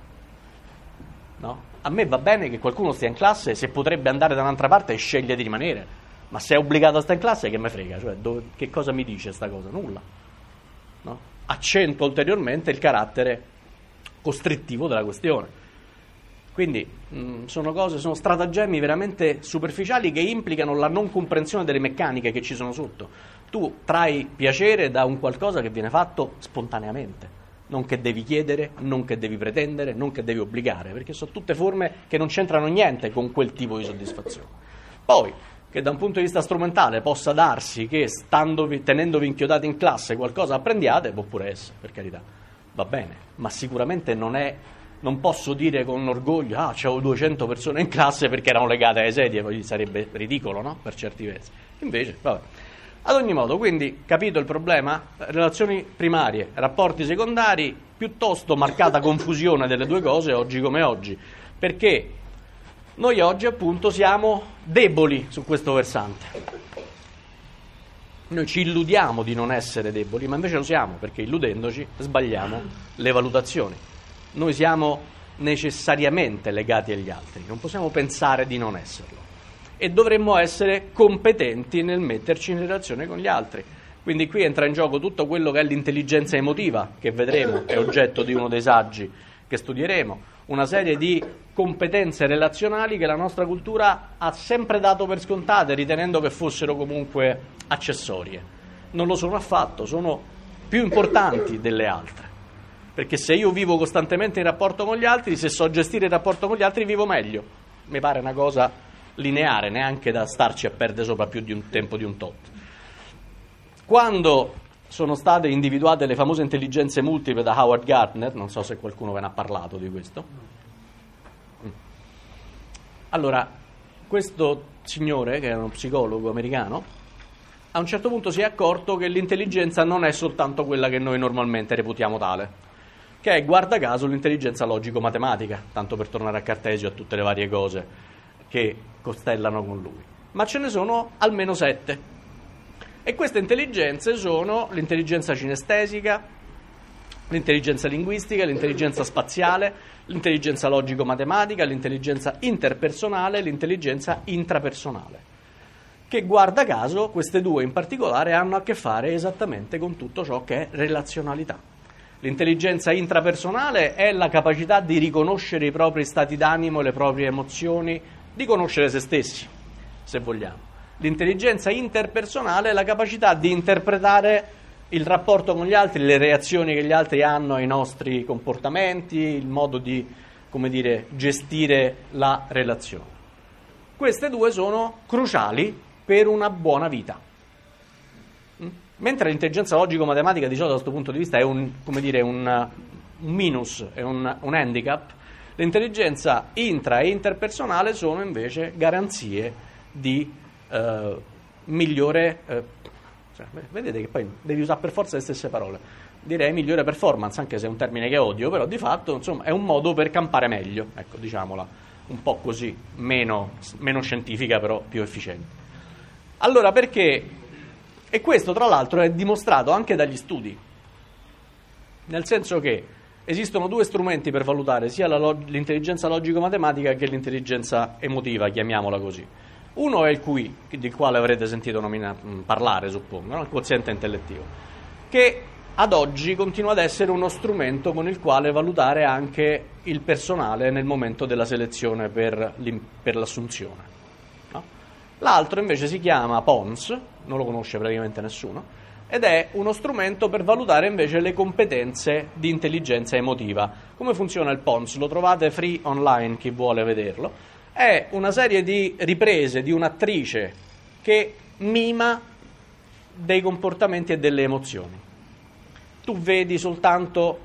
no? A me va bene che qualcuno stia in classe se potrebbe andare da un'altra parte e sceglie di rimanere. Ma se è obbligato a stare in classe, che me frega? Cioè, che cosa mi dice sta cosa? Nulla. No? Accentua ulteriormente il carattere costrittivo della questione. Quindi sono stratagemmi veramente superficiali che implicano la non comprensione delle meccaniche che ci sono sotto. Tu trai piacere da un qualcosa che viene fatto spontaneamente, non che devi chiedere, non che devi pretendere, non che devi obbligare, perché sono tutte forme che non c'entrano niente con quel tipo di soddisfazione. Poi, che da un punto di vista strumentale possa darsi che tenendovi inchiodati in classe qualcosa apprendiate, può pure essere, per carità, va bene, ma sicuramente non posso dire con orgoglio c'avevo 200 persone in classe perché erano legate alle sedie, sarebbe ridicolo, no? Per certi versi. Invece, vabbè. Ad ogni modo, quindi, capito il problema? Relazioni primarie, rapporti secondari, piuttosto marcata confusione delle due cose oggi come oggi, perché noi oggi appunto siamo deboli su questo versante. Noi ci illudiamo di non essere deboli, ma invece lo siamo, perché illudendoci sbagliamo le valutazioni. Noi siamo necessariamente legati agli altri, non possiamo pensare di non esserlo. E dovremmo essere competenti nel metterci in relazione con gli altri. Quindi qui entra in gioco tutto quello che è l'intelligenza emotiva, che vedremo, è oggetto di uno dei saggi che studieremo, una serie di competenze relazionali che la nostra cultura ha sempre dato per scontate, ritenendo che fossero comunque accessorie. Non lo sono affatto, sono più importanti delle altre, perché se io vivo costantemente in rapporto con gli altri, se so gestire il rapporto con gli altri, vivo meglio. Mi pare una cosa lineare, neanche da starci a perdere sopra più di un tempo di un tot. Quando sono state individuate le famose intelligenze multiple da Howard Gardner, non so se qualcuno ve ne ha parlato di questo. Allora, questo signore, che è uno psicologo americano, a un certo punto si è accorto che l'intelligenza non è soltanto quella che noi normalmente reputiamo tale, che è, guarda caso, l'intelligenza logico-matematica, tanto per tornare a Cartesio e a tutte le varie cose che costellano con lui. Ma ce ne sono almeno 7. E queste intelligenze sono l'intelligenza cinestesica, l'intelligenza linguistica, l'intelligenza spaziale, l'intelligenza logico-matematica, l'intelligenza interpersonale e l'intelligenza intrapersonale, che guarda caso queste due in particolare hanno a che fare esattamente con tutto ciò che è relazionalità. L'intelligenza intrapersonale è la capacità di riconoscere i propri stati d'animo, le proprie emozioni, di conoscere se stessi, se vogliamo. L'intelligenza interpersonale è la capacità di interpretare il rapporto con gli altri, le reazioni che gli altri hanno ai nostri comportamenti, il modo di, come dire, gestire la relazione. Queste due sono cruciali per una buona vita. Mentre l'intelligenza logico-matematica di solito da questo punto di vista è un minus, è un handicap, L'intelligenza intra e interpersonale sono invece garanzie di migliore, vedete che poi devi usare per forza le stesse parole, direi migliore performance, anche se è un termine che odio, però di fatto insomma è un modo per campare meglio, ecco, diciamola un po' così, meno scientifica però più efficiente. Allora perché? E questo tra l'altro è dimostrato anche dagli studi, nel senso che esistono due strumenti per valutare sia l'intelligenza logico-matematica che l'intelligenza emotiva, chiamiamola così. Uno è il QI, del quale avrete sentito parlare, suppongo, no? Il quoziente intellettivo, che ad oggi continua ad essere uno strumento con il quale valutare anche il personale nel momento della selezione per l'assunzione. No? L'altro invece si chiama PONS, non lo conosce praticamente nessuno, ed è uno strumento per valutare invece le competenze di intelligenza emotiva. Come funziona il PONS? Lo trovate free online, chi vuole vederlo. È una serie di riprese di un'attrice che mima dei comportamenti e delle emozioni. Tu vedi soltanto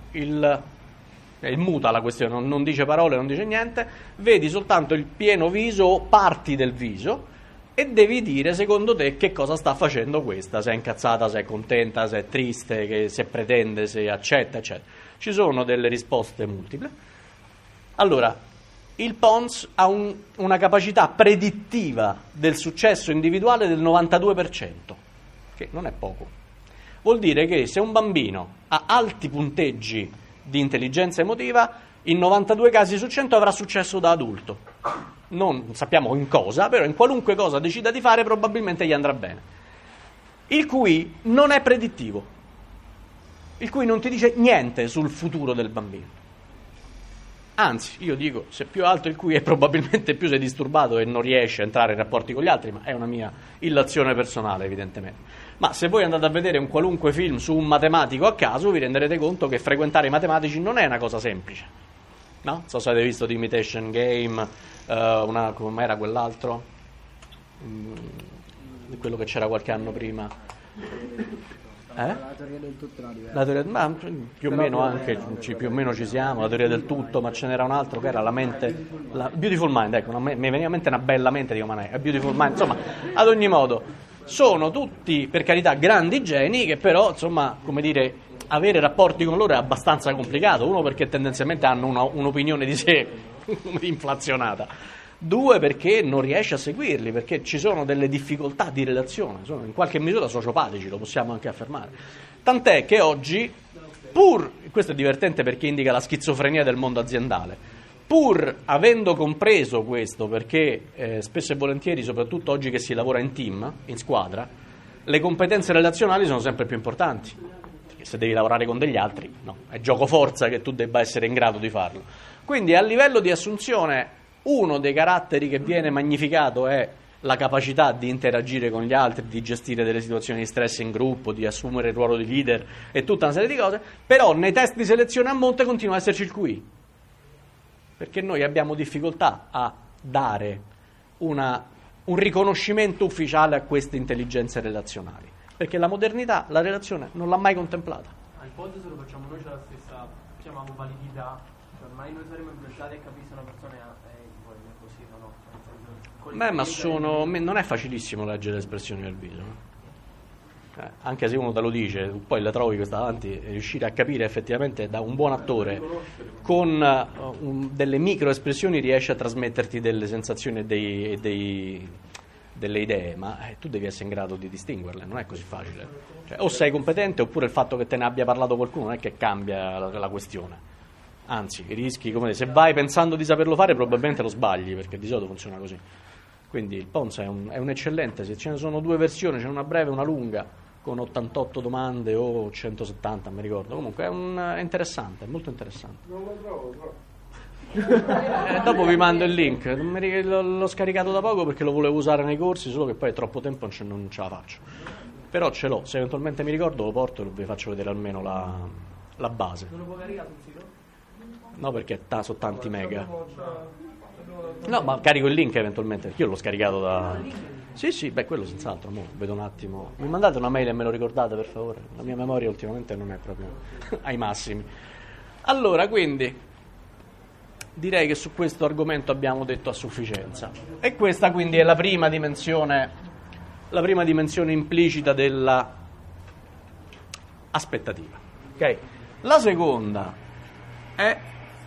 muta la questione, non dice parole, non dice niente, vedi soltanto il pieno viso o parti del viso e devi dire secondo te che cosa sta facendo questa, se è incazzata, se è contenta, se è triste, se pretende, se accetta, eccetera. Ci sono delle risposte multiple. Allora, il PONS ha una capacità predittiva del successo individuale del 92%, che non è poco. Vuol dire che se un bambino ha alti punteggi di intelligenza emotiva, in 92 casi su 100 avrà successo da adulto. Non sappiamo in cosa, però in qualunque cosa decida di fare probabilmente gli andrà bene. Il QI non è predittivo. Il QI non ti dice niente sul futuro del bambino. Anzi, io dico, se più alto il QI è probabilmente più sei disturbato e non riesci a entrare in rapporti con gli altri, ma è una mia illazione personale evidentemente. Ma se voi andate a vedere un qualunque film su un matematico a caso, vi renderete conto che frequentare i matematici non è una cosa semplice. No? Non so se avete visto The Imitation Game, com'era quell'altro? Quello che c'era qualche anno prima. La teoria del tutto no, ma più o meno anche più o meno ci siamo, la teoria del tutto, ma ce n'era un altro che era la mente, la Beautiful Mind, ecco, mi veniva in mente una bella mente, dico, ma non è Beautiful Mind, insomma, ad ogni modo sono tutti per carità grandi geni che però, insomma, come dire, avere rapporti con loro è abbastanza complicato, uno perché tendenzialmente hanno un'opinione di sé inflazionata. Due, perché non riesce a seguirli, perché ci sono delle difficoltà di relazione, sono in qualche misura sociopatici, lo possiamo anche affermare. Tant'è che oggi, questo è divertente perché indica la schizofrenia del mondo aziendale, pur avendo compreso questo, perché spesso e volentieri, soprattutto oggi che si lavora in team, in squadra, le competenze relazionali sono sempre più importanti, perché se devi lavorare con degli altri, no, è gioco forza che tu debba essere in grado di farlo. Quindi a livello di assunzione, uno dei caratteri che viene magnificato è la capacità di interagire con gli altri, di gestire delle situazioni di stress in gruppo, di assumere il ruolo di leader e tutta una serie di cose, però nei test di selezione a monte continua a esserci il QI, perché noi abbiamo difficoltà a dare un riconoscimento ufficiale a queste intelligenze relazionali, perché la modernità la relazione non l'ha mai contemplata. Al ponte se lo facciamo noi c'è la stessa, chiamiamo validità, cioè ormai noi saremo impressati e capire se una persona è così o no. Non è facilissimo leggere le espressioni del viso, anche se uno te lo dice, poi le trovi questa davanti e riuscire a capire effettivamente da un buon attore con delle micro espressioni riesce a trasmetterti delle sensazioni e delle idee, ma tu devi essere in grado di distinguerle, non è così facile, cioè, o sei competente oppure il fatto che te ne abbia parlato qualcuno non è che cambia la questione. Anzi, rischi, se vai pensando di saperlo fare probabilmente lo sbagli, perché di solito funziona così. Quindi il PONS è un eccellente, se ce ne sono due versioni, c'è una breve e una lunga, con 88 domande o 170, mi ricordo. Comunque è interessante, è molto interessante. Non lo trovo. Dopo vi mando il link, l'ho scaricato da poco perché lo volevo usare nei corsi, solo che poi è troppo tempo non ce la faccio. Però ce l'ho, se eventualmente mi ricordo lo porto e vi faccio vedere almeno la base. Non lo può caricare sul sito? No, perché sono tanti mega. No, ma carico il link eventualmente, perché io l'ho scaricato da... Sì, quello senz'altro, vedo un attimo. Mi mandate una mail e me lo ricordate, per favore? La mia memoria ultimamente non è proprio ai massimi. Allora, quindi, direi che su questo argomento abbiamo detto a sufficienza. E questa quindi è la prima dimensione implicita della aspettativa. Okay? La seconda è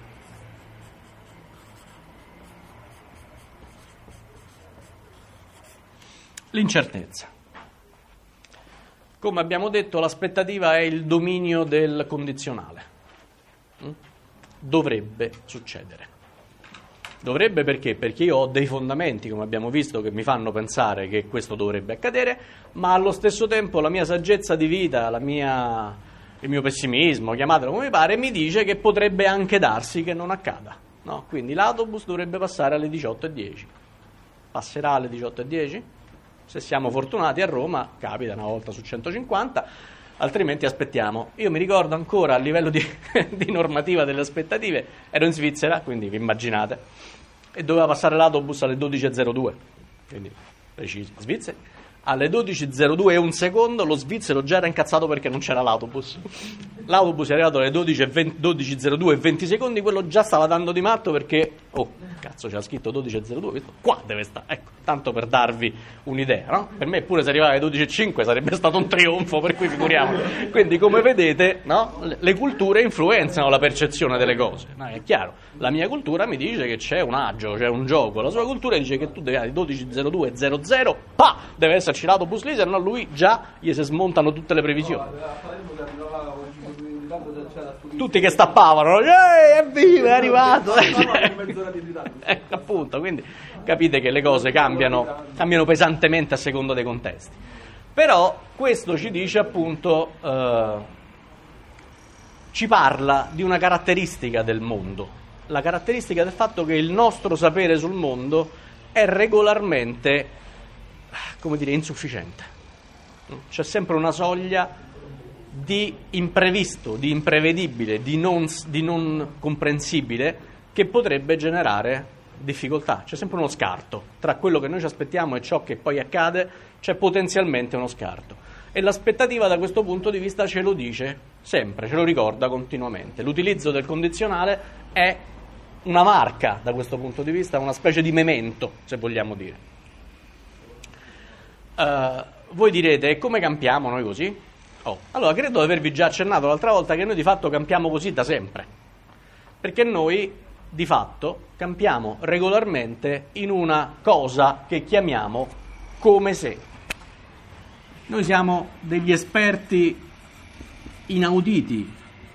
l'incertezza. Come abbiamo detto, l'aspettativa è il dominio del condizionale. Dovrebbe succedere. Dovrebbe perché? Perché io ho dei fondamenti, come abbiamo visto, che mi fanno pensare che questo dovrebbe accadere, ma allo stesso tempo la mia saggezza di vita, il mio pessimismo, chiamatelo come mi pare, mi dice che potrebbe anche darsi che non accada. No? Quindi l'autobus dovrebbe passare alle 18:10. Passerà alle 18:10? Se siamo fortunati a Roma, capita una volta su 150, altrimenti aspettiamo. Io mi ricordo ancora a livello di normativa delle aspettative, ero in Svizzera, quindi vi immaginate, e doveva passare l'autobus alle 12:02, quindi precisi, Svizzera. Alle 12:02 e un secondo lo svizzero già era incazzato perché non c'era l'autobus. L'autobus è arrivato alle 12:02 e 20 secondi, quello già stava dando di matto perché, cazzo, c'era scritto 12:02, questo qua deve stare, ecco, tanto per darvi un'idea, no? Per me pure se arrivava alle 12:05 sarebbe stato un trionfo, per cui figuriamo. Quindi come vedete, no? Le culture influenzano la percezione delle cose, no? È chiaro, la mia cultura mi dice che c'è un agio, c'è un gioco, la sua cultura dice che tu devi alle 12:02:00, deve esserci l'autobus lì, se no lui già gli si smontano tutte le previsioni. Tutti che stappavano, evviva, è arrivato. Appunto, quindi capite che le cose cambiano pesantemente a seconda dei contesti. Però questo ci dice appunto, ci parla di una caratteristica del mondo, la caratteristica del fatto che il nostro sapere sul mondo è regolarmente, come dire, insufficiente. C'è sempre una soglia di imprevisto, di imprevedibile, di non comprensibile che potrebbe generare difficoltà. C'è sempre uno scarto tra quello che noi ci aspettiamo e ciò che poi accade, c'è potenzialmente uno scarto. E l'aspettativa da questo punto di vista ce lo dice sempre, ce lo ricorda continuamente. L'utilizzo del condizionale è una marca da questo punto di vista, una specie di memento, se vogliamo dire. Voi direte, e come campiamo noi così? Allora, credo di avervi già accennato l'altra volta che noi di fatto campiamo così da sempre, perché noi di fatto campiamo regolarmente in una cosa che chiamiamo come se. Noi siamo degli esperti inauditi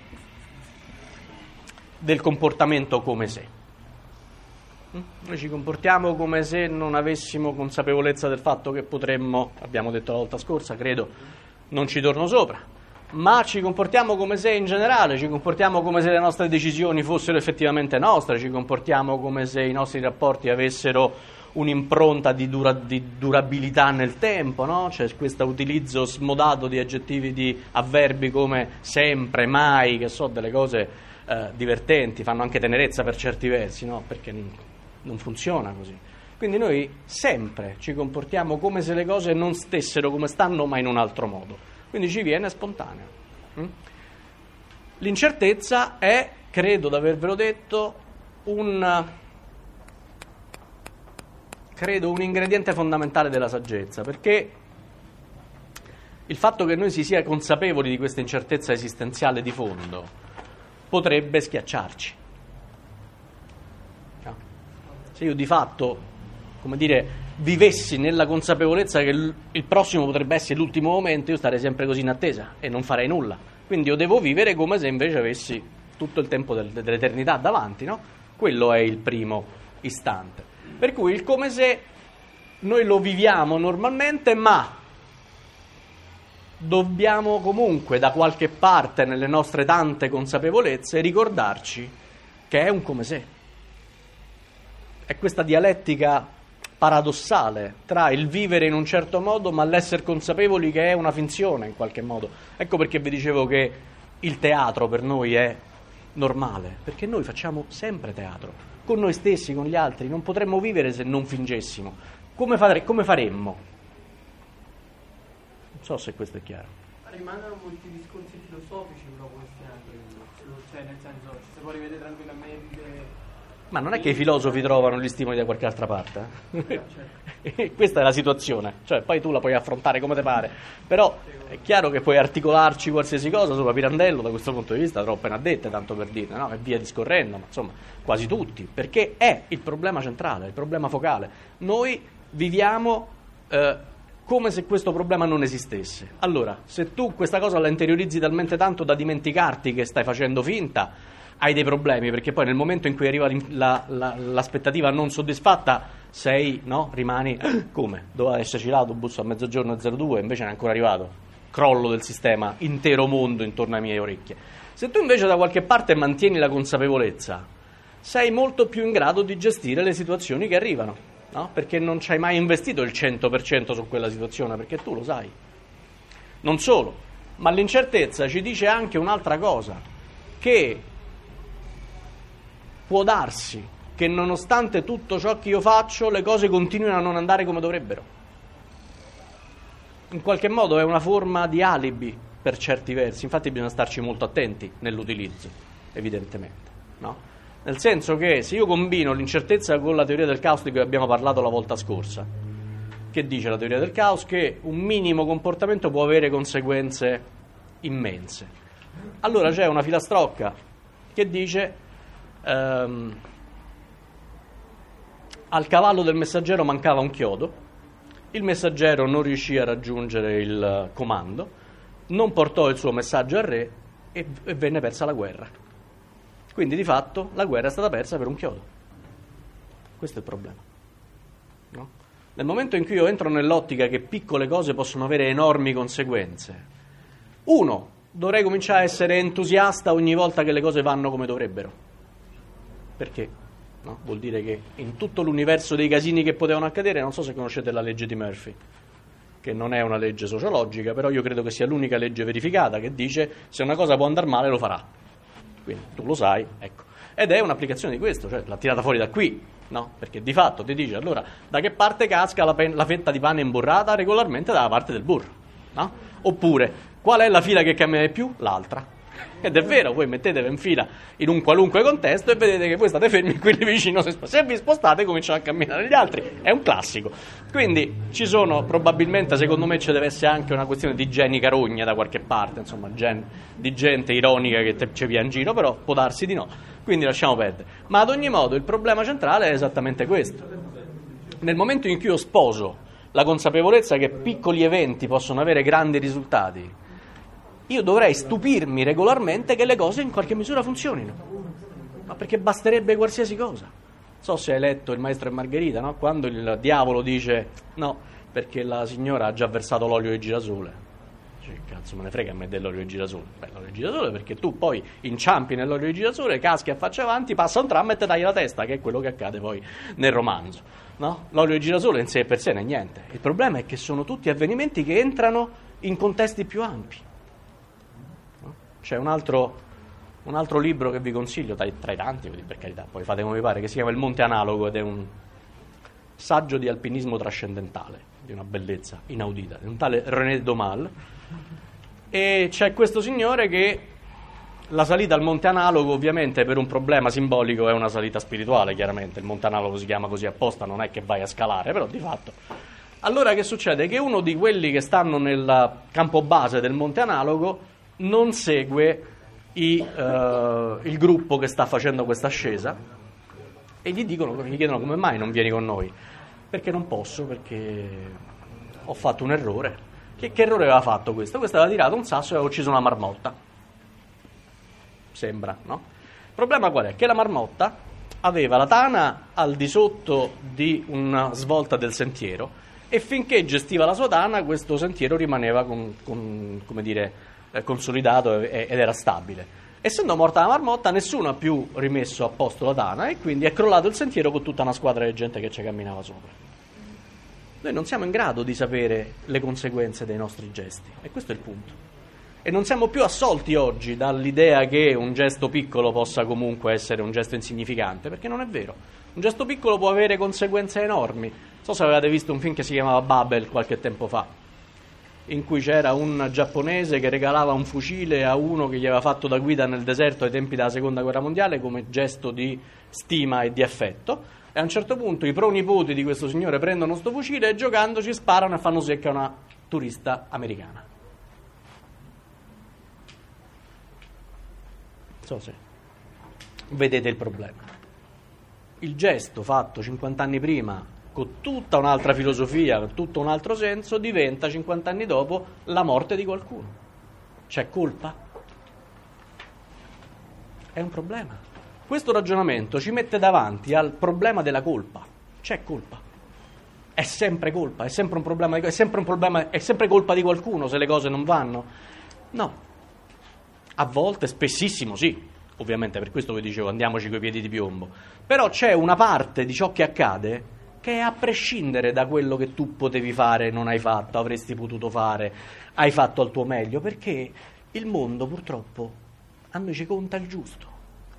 del comportamento come se. Noi ci comportiamo come se non avessimo consapevolezza del fatto che potremmo, abbiamo detto la volta scorsa, credo, non ci torno sopra, ma ci comportiamo come se in generale, ci comportiamo come se le nostre decisioni fossero effettivamente nostre, ci comportiamo come se i nostri rapporti avessero un'impronta di durabilità nel tempo, no? C'è questo utilizzo smodato di aggettivi, di avverbi come sempre, mai, che so, delle cose divertenti, fanno anche tenerezza per certi versi, no? Perché non funziona così. Quindi noi sempre ci comportiamo come se le cose non stessero come stanno, ma in un altro modo. Quindi ci viene spontaneo. L'incertezza è, credo di avervelo detto, un ingrediente fondamentale della saggezza, perché il fatto che noi si sia consapevoli di questa incertezza esistenziale di fondo potrebbe schiacciarci. No? Se io di fatto, come dire, vivessi nella consapevolezza che il prossimo potrebbe essere l'ultimo momento, io starei sempre così in attesa e non farei nulla. Quindi io devo vivere come se invece avessi tutto il tempo dell'eternità davanti, no? Quello è il primo istante. Per cui il come se noi lo viviamo normalmente, ma dobbiamo comunque da qualche parte nelle nostre tante consapevolezze ricordarci che è un come se. È questa dialettica paradossale tra il vivere in un certo modo ma l'essere consapevoli che è una finzione in qualche modo. Ecco perché vi dicevo che il teatro per noi è normale, perché noi facciamo sempre teatro, con noi stessi, con gli altri, non potremmo vivere se non fingessimo. Come faremmo? Non so se questo è chiaro. Rimangono molti discorsi filosofici però questi anche, cioè nel senso, se poi rivedete tranquillamente Ma non è che i filosofi trovano gli stimoli da qualche altra parte. Questa è la situazione, cioè poi tu la puoi affrontare come te pare, però è chiaro che puoi articolarci qualsiasi cosa sopra Pirandello da questo punto di vista, te l'ho appena dette, tanto per dire, no? E via discorrendo, ma insomma quasi tutti, perché è il problema centrale, il problema focale. Noi viviamo come se questo problema non esistesse. Allora, se tu questa cosa la interiorizzi talmente tanto da dimenticarti che stai facendo finta, hai dei problemi, perché poi nel momento in cui arriva l'aspettativa non soddisfatta rimani come? Doveva esserci l'autobus a 12:02, invece non è ancora arrivato. Crollo del sistema, intero mondo intorno alle mie orecchie. Se tu invece da qualche parte mantieni la consapevolezza, sei molto più in grado di gestire le situazioni che arrivano, no? Perché non ci hai mai investito il 100% su quella situazione, perché tu lo sai. Non solo, ma l'incertezza ci dice anche un'altra cosa, che può darsi che nonostante tutto ciò che io faccio, le cose continuino a non andare come dovrebbero. In qualche modo è una forma di alibi per certi versi, infatti bisogna starci molto attenti nell'utilizzo, evidentemente, no? Nel senso che se io combino l'incertezza con la teoria del caos di cui abbiamo parlato la volta scorsa, che dice la teoria del caos? Che un minimo comportamento può avere conseguenze immense. Allora c'è una filastrocca che dice al cavallo del messaggero mancava un chiodo, il messaggero non riuscì a raggiungere il comando, non portò il suo messaggio al re e venne persa la guerra. Quindi di fatto la guerra è stata persa per un chiodo. Questo è il problema, no? Nel momento in cui io entro nell'ottica che piccole cose possono avere enormi conseguenze, dovrei cominciare a essere entusiasta ogni volta che le cose vanno come dovrebbero. Perché? No? Vuol dire che in tutto l'universo dei casini che potevano accadere, non so se conoscete la legge di Murphy, che non è una legge sociologica, però io credo che sia l'unica legge verificata che dice se una cosa può andare male lo farà. Quindi tu lo sai, ecco. Ed è un'applicazione di questo, cioè l'ha tirata fuori da qui, no? Perché di fatto ti dice allora da che parte casca la fetta di pane imburrata? Regolarmente dalla parte del burro, no? Oppure qual è la fila che cammina di più? L'altra. Ed è vero, voi mettetevi in fila in un qualunque contesto e vedete che voi state fermi e quelli vicino se vi spostate cominciano a camminare gli altri, è un classico. Quindi ci sono probabilmente, secondo me ci deve essere anche una questione di geni carogna da qualche parte, insomma di gente ironica che ci via in giro, però può darsi di no, quindi lasciamo perdere. Ma ad ogni modo il problema centrale è esattamente questo: nel momento in cui io sposo la consapevolezza che piccoli eventi possono avere grandi risultati, io dovrei stupirmi regolarmente che le cose in qualche misura funzionino, ma perché basterebbe qualsiasi cosa. Non so se hai letto Il Maestro e Margherita, no? Quando il diavolo dice no, perché la signora ha già versato l'olio di girasole. Cioè, cazzo me ne frega a me dell'olio di girasole? Beh, l'olio di girasole perché tu poi inciampi nell'olio di girasole, caschi a faccia avanti, passa un tram e ti tagli la testa, che è quello che accade poi nel romanzo, no? L'olio di girasole in sé per sé non è niente. Il problema è che sono tutti avvenimenti che entrano in contesti più ampi. C'è un altro libro che vi consiglio, tra i tanti, per carità, poi fate come vi pare, che si chiama Il Monte Analogo ed è un saggio di alpinismo trascendentale, di una bellezza inaudita, di un tale René Daumal, e c'è questo signore che la salita al Monte Analogo ovviamente per un problema simbolico è una salita spirituale, chiaramente, il Monte Analogo si chiama così apposta, non è che vai a scalare, però di fatto. Allora che succede? Che uno di quelli che stanno nel campo base del Monte Analogo non segue il gruppo che sta facendo questa ascesa e gli chiedono come mai non vieni con noi? Perché non posso, perché ho fatto un errore. Che errore aveva fatto questo? Questo aveva tirato un sasso e aveva ucciso una marmotta. Sembra, no? Il problema qual è? Che la marmotta aveva la tana al di sotto di una svolta del sentiero e finché gestiva la sua tana questo sentiero rimaneva come dire, consolidato ed era stabile. Essendo morta la marmotta, nessuno ha più rimesso a posto la tana e quindi è crollato il sentiero con tutta una squadra di gente che ci camminava sopra. Noi non siamo in grado di sapere le conseguenze dei nostri gesti, e questo è il punto. E non siamo più assolti oggi dall'idea che un gesto piccolo possa comunque essere un gesto insignificante, perché non è vero. Un gesto piccolo può avere conseguenze enormi. Non so se avevate visto un film che si chiamava Babel qualche tempo fa. in cui c'era un giapponese che regalava un fucile a uno che gli aveva fatto da guida nel deserto ai tempi della seconda guerra mondiale come gesto di stima e di affetto, e a un certo punto i pronipoti di questo signore prendono sto fucile e giocandoci sparano e fanno secca una turista americana. Non so se vedete il problema. Il gesto fatto 50 anni prima con tutta un'altra filosofia, con tutto un altro senso, diventa 50 anni dopo la morte di qualcuno. C'è colpa? È un problema. Questo ragionamento ci mette davanti al problema della colpa. C'è colpa. È sempre colpa, è sempre un problema, è sempre colpa di qualcuno se le cose non vanno. No. A volte, spessissimo sì, ovviamente per questo vi dicevo andiamoci coi piedi di piombo, però c'è una parte di ciò che accade che è a prescindere da quello che tu potevi fare, non hai fatto, avresti potuto fare, hai fatto al tuo meglio, perché il mondo purtroppo a noi ci conta il giusto.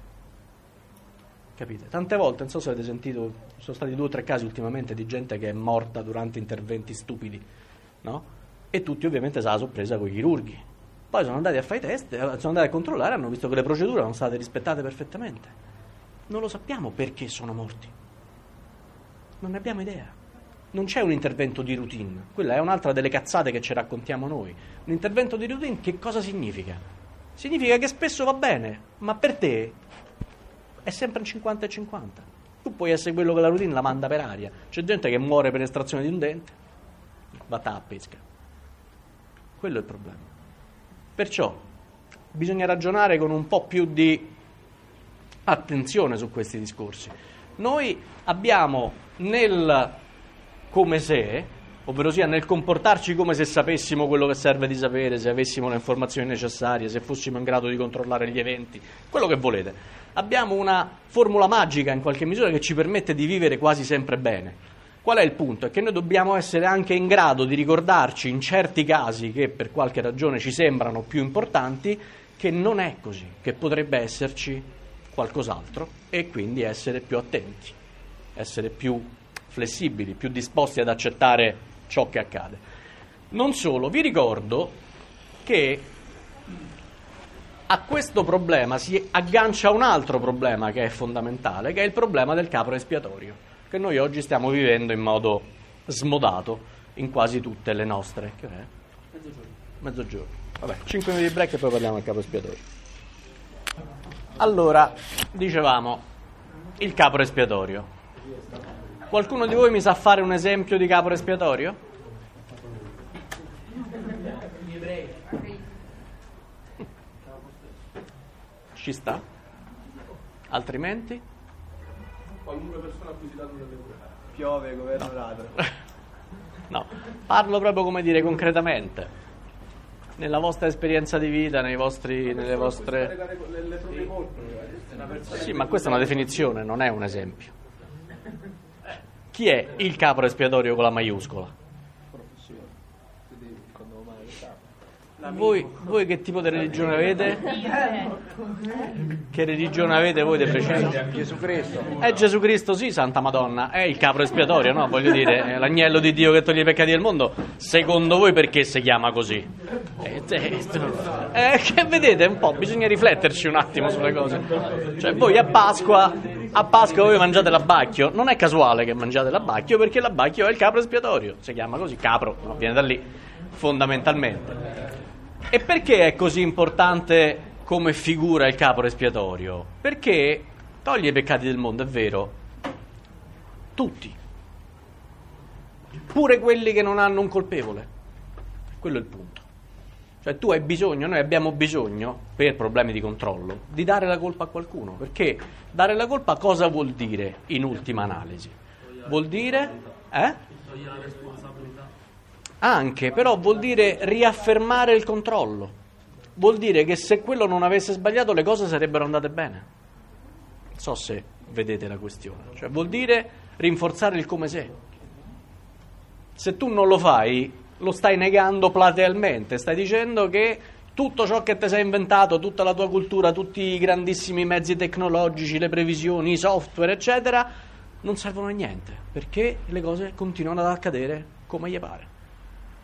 Capite? Tante volte, non so se avete sentito, sono stati 2 o 3 casi ultimamente di gente che è morta durante interventi stupidi, no? E tutti ovviamente se la sono presa con i chirurghi. Poi sono andati a fare i test, sono andati a controllare, hanno visto che le procedure sono state rispettate perfettamente. Non lo sappiamo perché sono morti. Non ne abbiamo idea. Non c'è un intervento di routine. Quella è un'altra delle cazzate che ci raccontiamo noi. Un intervento di routine che cosa significa? Significa che spesso va bene, ma per te è sempre un 50 e 50. Tu puoi essere quello che la routine la manda per aria. C'è gente che muore per estrazione di un dente, va a pesca. Quello è il problema. Perciò bisogna ragionare con un po' più di attenzione su questi discorsi. Noi abbiamo nel come se, ovvero sia nel comportarci come se sapessimo quello che serve di sapere, se avessimo le informazioni necessarie, se fossimo in grado di controllare gli eventi, quello che volete. Abbiamo una formula magica in qualche misura che ci permette di vivere quasi sempre bene. Qual è il punto? È che noi dobbiamo essere anche in grado di ricordarci in certi casi che per qualche ragione ci sembrano più importanti che non è così, che potrebbe esserci qualcos'altro e quindi essere più attenti, essere più flessibili, più disposti ad accettare ciò che accade. Non solo, vi ricordo che a questo problema si aggancia un altro problema che è fondamentale, che è il problema del capro espiatorio, che noi oggi stiamo vivendo in modo smodato in quasi tutte le nostre. Che ora è? Mezzogiorno. Vabbè, 5 minuti di break e poi parliamo del capro espiatorio. Allora, dicevamo, il capro espiatorio. Qualcuno di voi mi sa fare un esempio di capro espiatorio? Gli ebrei. Ci sta? Altrimenti? Qualunque persona acquisitata dalle cure. Piove, governo ladro. No, parlo proprio come dire concretamente. Nella vostra esperienza di vita, nelle vostre... Le proprie colpe. Sì, ma questa è una definizione, non è un esempio. Chi è il capro espiatorio con la maiuscola? Voi che tipo di religione avete? Che religione avete voi di preciso? Gesù Cristo. È Gesù Cristo, sì, Santa Madonna. È il capro espiatorio, no? Voglio dire, è l'agnello di Dio che toglie i peccati del mondo. Secondo voi perché si chiama così? Che vedete un po', bisogna rifletterci un attimo sulle cose. Cioè voi a Pasqua voi mangiate l'abbacchio. Non è casuale che mangiate l'abbacchio, perché l'abbacchio è il capro espiatorio. Si chiama così, capro, no? Viene da lì, fondamentalmente. E perché è così importante come figura il capro espiatorio? Perché toglie i peccati del mondo, è vero, tutti, pure quelli che non hanno un colpevole. Quello è il punto. Cioè tu hai bisogno, noi abbiamo bisogno, per problemi di controllo, di dare la colpa a qualcuno. Perché dare la colpa cosa vuol dire in ultima analisi? Vuol dire... Toglie la responsabilità. Anche, però vuol dire riaffermare il controllo. Vuol dire che se quello non avesse sbagliato le cose sarebbero andate bene. Non so se vedete la questione. Cioè vuol dire rinforzare il come se. Se tu non lo fai, lo stai negando platealmente. Stai dicendo che tutto ciò che ti sei inventato, tutta la tua cultura, tutti i grandissimi mezzi tecnologici, le previsioni, i software, eccetera, non servono a niente, perché le cose continuano ad accadere come gli pare.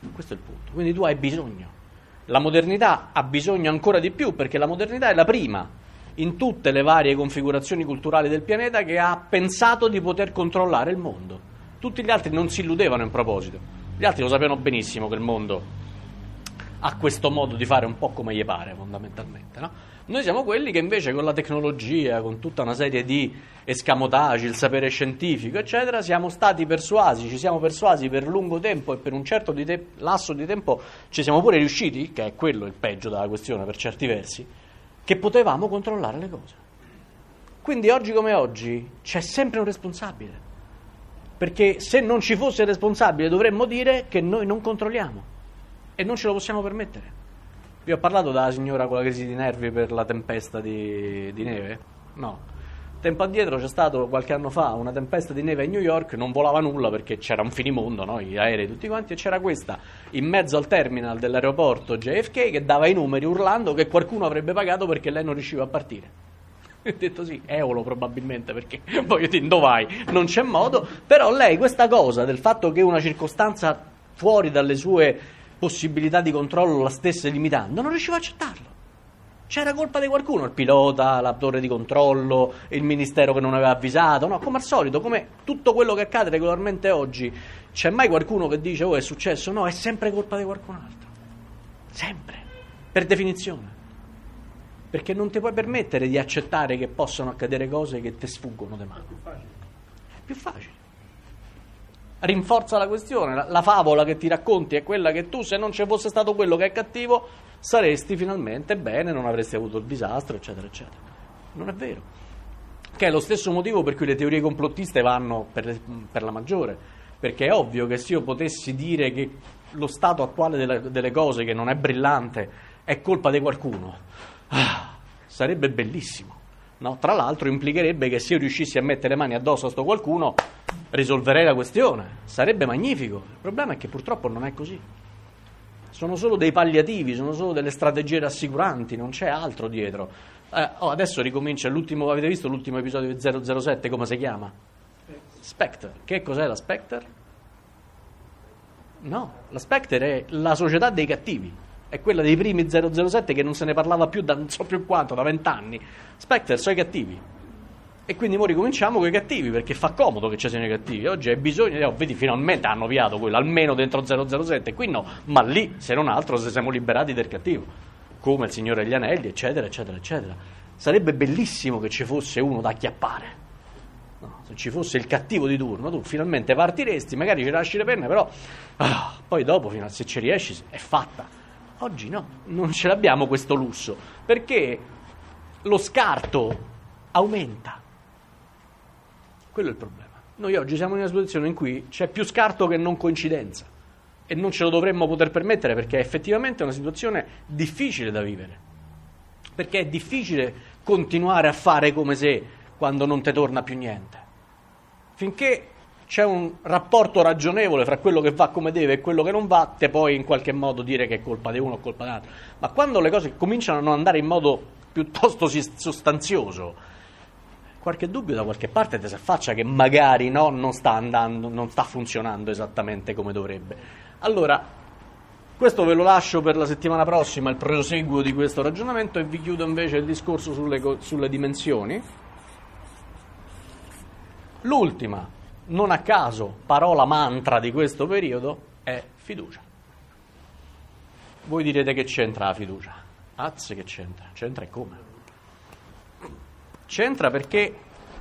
Questo è il punto. Quindi tu hai bisogno. La modernità ha bisogno ancora di più, perché la modernità è la prima in tutte le varie configurazioni culturali del pianeta che ha pensato di poter controllare il mondo. Tutti gli altri non si illudevano in proposito. Gli altri lo sapevano benissimo che il mondo ha questo modo di fare un po' come gli pare, fondamentalmente, no? Noi siamo quelli che invece con la tecnologia, con tutta una serie di escamotage, il sapere scientifico, eccetera, siamo stati persuasi, ci siamo persuasi per lungo tempo e per un certo lasso di tempo ci siamo pure riusciti, che è quello il peggio della questione per certi versi, che potevamo controllare le cose. Quindi oggi come oggi c'è sempre un responsabile, perché se non ci fosse responsabile dovremmo dire che noi non controlliamo e non ce lo possiamo permettere. Vi ho parlato della signora con la crisi di nervi per la tempesta di neve? No. Tempo addietro c'è stato qualche anno fa una tempesta di neve a New York, non volava nulla perché c'era un finimondo, no? Gli aerei tutti quanti, e c'era questa in mezzo al terminal dell'aeroporto JFK che dava i numeri urlando che qualcuno avrebbe pagato perché lei non riusciva a partire. E ho detto sì, Eolo probabilmente, perché voglio dire, dove vai? Non c'è modo, però lei questa cosa del fatto che una circostanza fuori dalle sue possibilità di controllo la stesse limitando, non riusciva a accettarlo. C'era colpa di qualcuno, il pilota, l'attore di controllo, il ministero che non aveva avvisato, no, come al solito, come tutto quello che accade regolarmente oggi, c'è mai qualcuno che dice oh è successo? No, è sempre colpa di qualcun altro, sempre, per definizione, perché non ti puoi permettere di accettare che possano accadere cose che ti sfuggono di mano. È più facile. Rinforza la questione, la favola che ti racconti è quella che tu, se non ci fosse stato quello che è cattivo, saresti finalmente bene, non avresti avuto il disastro, eccetera, eccetera. Non è vero. Che è lo stesso motivo per cui le teorie complottiste vanno per la maggiore, perché è ovvio che se io potessi dire che lo stato attuale delle cose, che non è brillante, è colpa di qualcuno, sarebbe bellissimo. No? Tra l'altro implicherebbe che se io riuscissi a mettere le mani addosso a sto qualcuno risolverei la questione, sarebbe magnifico. Il problema è che purtroppo non è così. Sono solo dei palliativi, sono solo delle strategie rassicuranti, non c'è altro dietro. Adesso ricomincia l'ultimo, avete visto l'ultimo episodio di 007, come si chiama? Spectre. Che cos'è la Spectre? No, la Spectre è la società dei cattivi. È quella dei primi 007 che non se ne parlava più da non so più quanto, da 20 anni. Spectre sono i cattivi. E quindi ora ricominciamo con i cattivi, perché fa comodo che ci siano i cattivi. Oggi hai bisogno, vedi, finalmente hanno avviato quello, almeno dentro 007, qui no, ma lì, se non altro, se siamo liberati del cattivo, come il Signore degli Anelli, eccetera, eccetera, eccetera. Sarebbe bellissimo che ci fosse uno da acchiappare. No, se ci fosse il cattivo di turno, tu finalmente partiresti, magari ci lasci le penne, però poi dopo, se ci riesci, è fatta. Oggi no, non ce l'abbiamo questo lusso, perché lo scarto aumenta. Quello è il problema. Noi oggi siamo in una situazione in cui c'è più scarto che non coincidenza, e non ce lo dovremmo poter permettere, perché è effettivamente una situazione difficile da vivere, perché è difficile continuare a fare come se quando non te torna più niente. Finché c'è un rapporto ragionevole fra quello che va come deve e quello che non va, te puoi in qualche modo dire che è colpa di uno o colpa di un altro. Ma quando le cose cominciano a non andare in modo piuttosto sostanzioso, qualche dubbio da qualche parte ti si affaccia che magari no, non sta andando, non sta funzionando esattamente come dovrebbe. Allora, questo ve lo lascio per la settimana prossima, il proseguo di questo ragionamento, e vi chiudo invece il discorso sulle dimensioni. L'ultima, non a caso, parola mantra di questo periodo è fiducia. Voi direte che c'entra la fiducia? Azze che c'entra? C'entra e come? C'entra perché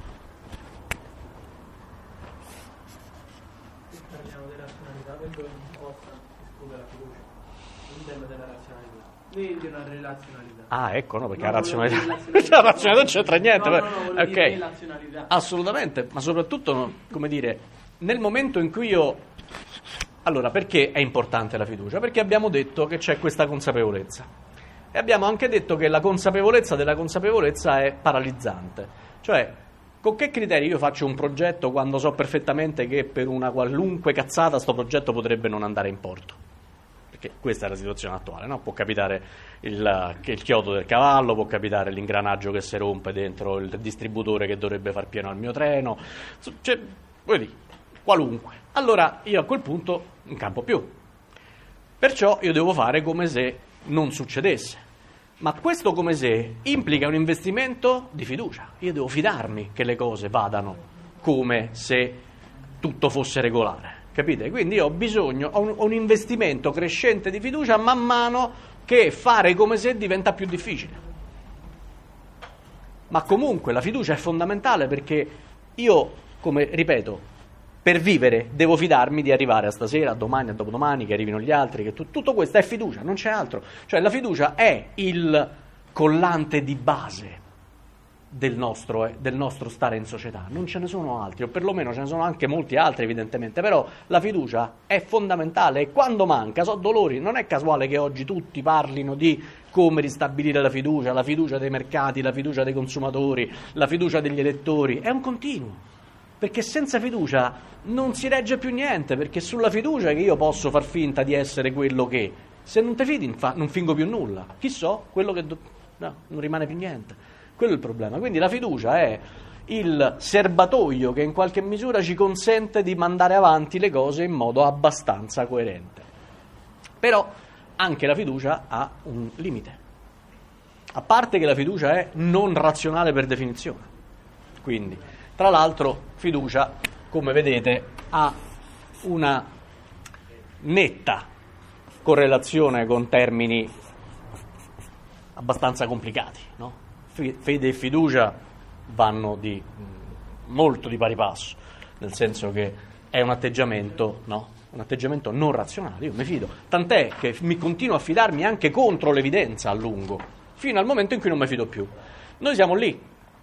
parliamo di razionalità, quello non possa escludere la fiducia. Il tema della razionalità. Quindi di una relazionalità. ah, ecco, no, perché No, la razionalità relazionalità. la razionalità non c'entra niente. No, volevo dire Ok. relazionalità. Assolutamente, ma soprattutto, no, come dire, nel momento in cui io... Allora, perché è importante la fiducia? Perché abbiamo detto che c'è questa consapevolezza. E abbiamo anche detto che la consapevolezza della consapevolezza è paralizzante. Cioè, con che criteri io faccio un progetto quando so perfettamente che per una qualunque cazzata sto progetto potrebbe non andare in porto? Perché questa è la situazione attuale, no? Può capitare il chiodo del cavallo, può capitare l'ingranaggio che si rompe dentro il distributore che dovrebbe far pieno al mio treno, cioè, vuoi dire, qualunque. Allora io a quel punto non campo più. Perciò io devo fare come se non succedesse. Ma questo come se implica un investimento di fiducia. Io devo fidarmi che le cose vadano come se tutto fosse regolare. Capite? Quindi io ho un investimento crescente di fiducia man mano che fare come se diventa più difficile. Ma comunque la fiducia è fondamentale perché io, come ripeto, per vivere devo fidarmi di arrivare a stasera, a domani, a dopodomani, che arrivino gli altri, che tutto questo è fiducia, non c'è altro. Cioè la fiducia è il collante di base del nostro stare in società, non ce ne sono altri, o perlomeno ce ne sono anche molti altri evidentemente, però la fiducia è fondamentale e quando manca so dolori. Non è casuale che oggi tutti parlino di come ristabilire la fiducia dei mercati, la fiducia dei consumatori, la fiducia degli elettori, è un continuo, perché senza fiducia non si regge più niente, perché sulla fiducia che io posso far finta di essere quello che, se non ti fidi non fingo più nulla, chi so, quello che no, non rimane più niente. Quello è il problema. Quindi la fiducia è il serbatoio che in qualche misura ci consente di mandare avanti le cose in modo abbastanza coerente. Però anche la fiducia ha un limite. A parte che la fiducia è non razionale per definizione. Quindi, tra l'altro, fiducia, come vedete, ha una netta correlazione con termini abbastanza complicati, no? Fede e fiducia vanno molto di pari passo, nel senso che è un atteggiamento, no? Un atteggiamento non razionale, io mi fido, tant'è che mi continuo a fidarmi anche contro l'evidenza a lungo, fino al momento in cui non mi fido più. Noi siamo lì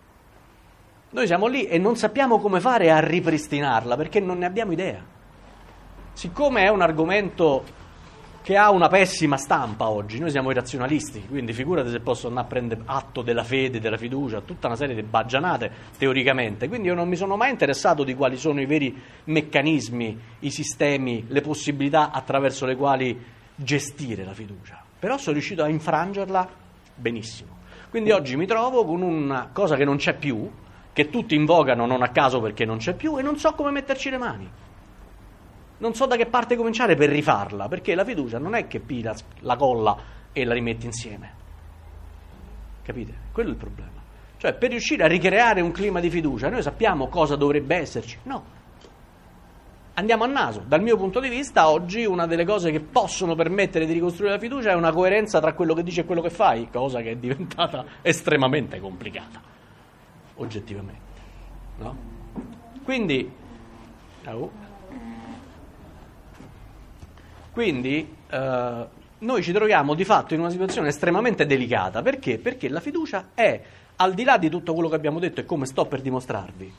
e non sappiamo come fare a ripristinarla, perché non ne abbiamo idea. Siccome è un argomento che ha una pessima stampa oggi, noi siamo i razionalisti, quindi figurate se posso andare a prendere atto della fede, della fiducia, tutta una serie di baggianate teoricamente, quindi io non mi sono mai interessato di quali sono i veri meccanismi, i sistemi, le possibilità attraverso le quali gestire la fiducia, però sono riuscito a infrangerla benissimo. Quindi oggi mi trovo con una cosa che non c'è più, che tutti invocano non a caso perché non c'è più, e non so come metterci le mani. Non so da che parte cominciare per rifarla, perché la fiducia non è che pila la colla e la rimetti insieme. Capite? Quello è il problema. Cioè, per riuscire a ricreare un clima di fiducia, noi sappiamo cosa dovrebbe esserci? No. Andiamo a naso. Dal mio punto di vista, oggi una delle cose che possono permettere di ricostruire la fiducia è una coerenza tra quello che dici e quello che fai, cosa che è diventata estremamente complicata, oggettivamente. No? Quindi... Quindi noi ci troviamo di fatto in una situazione estremamente delicata. Perché? Perché la fiducia è, al di là di tutto quello che abbiamo detto e come sto per dimostrarvi,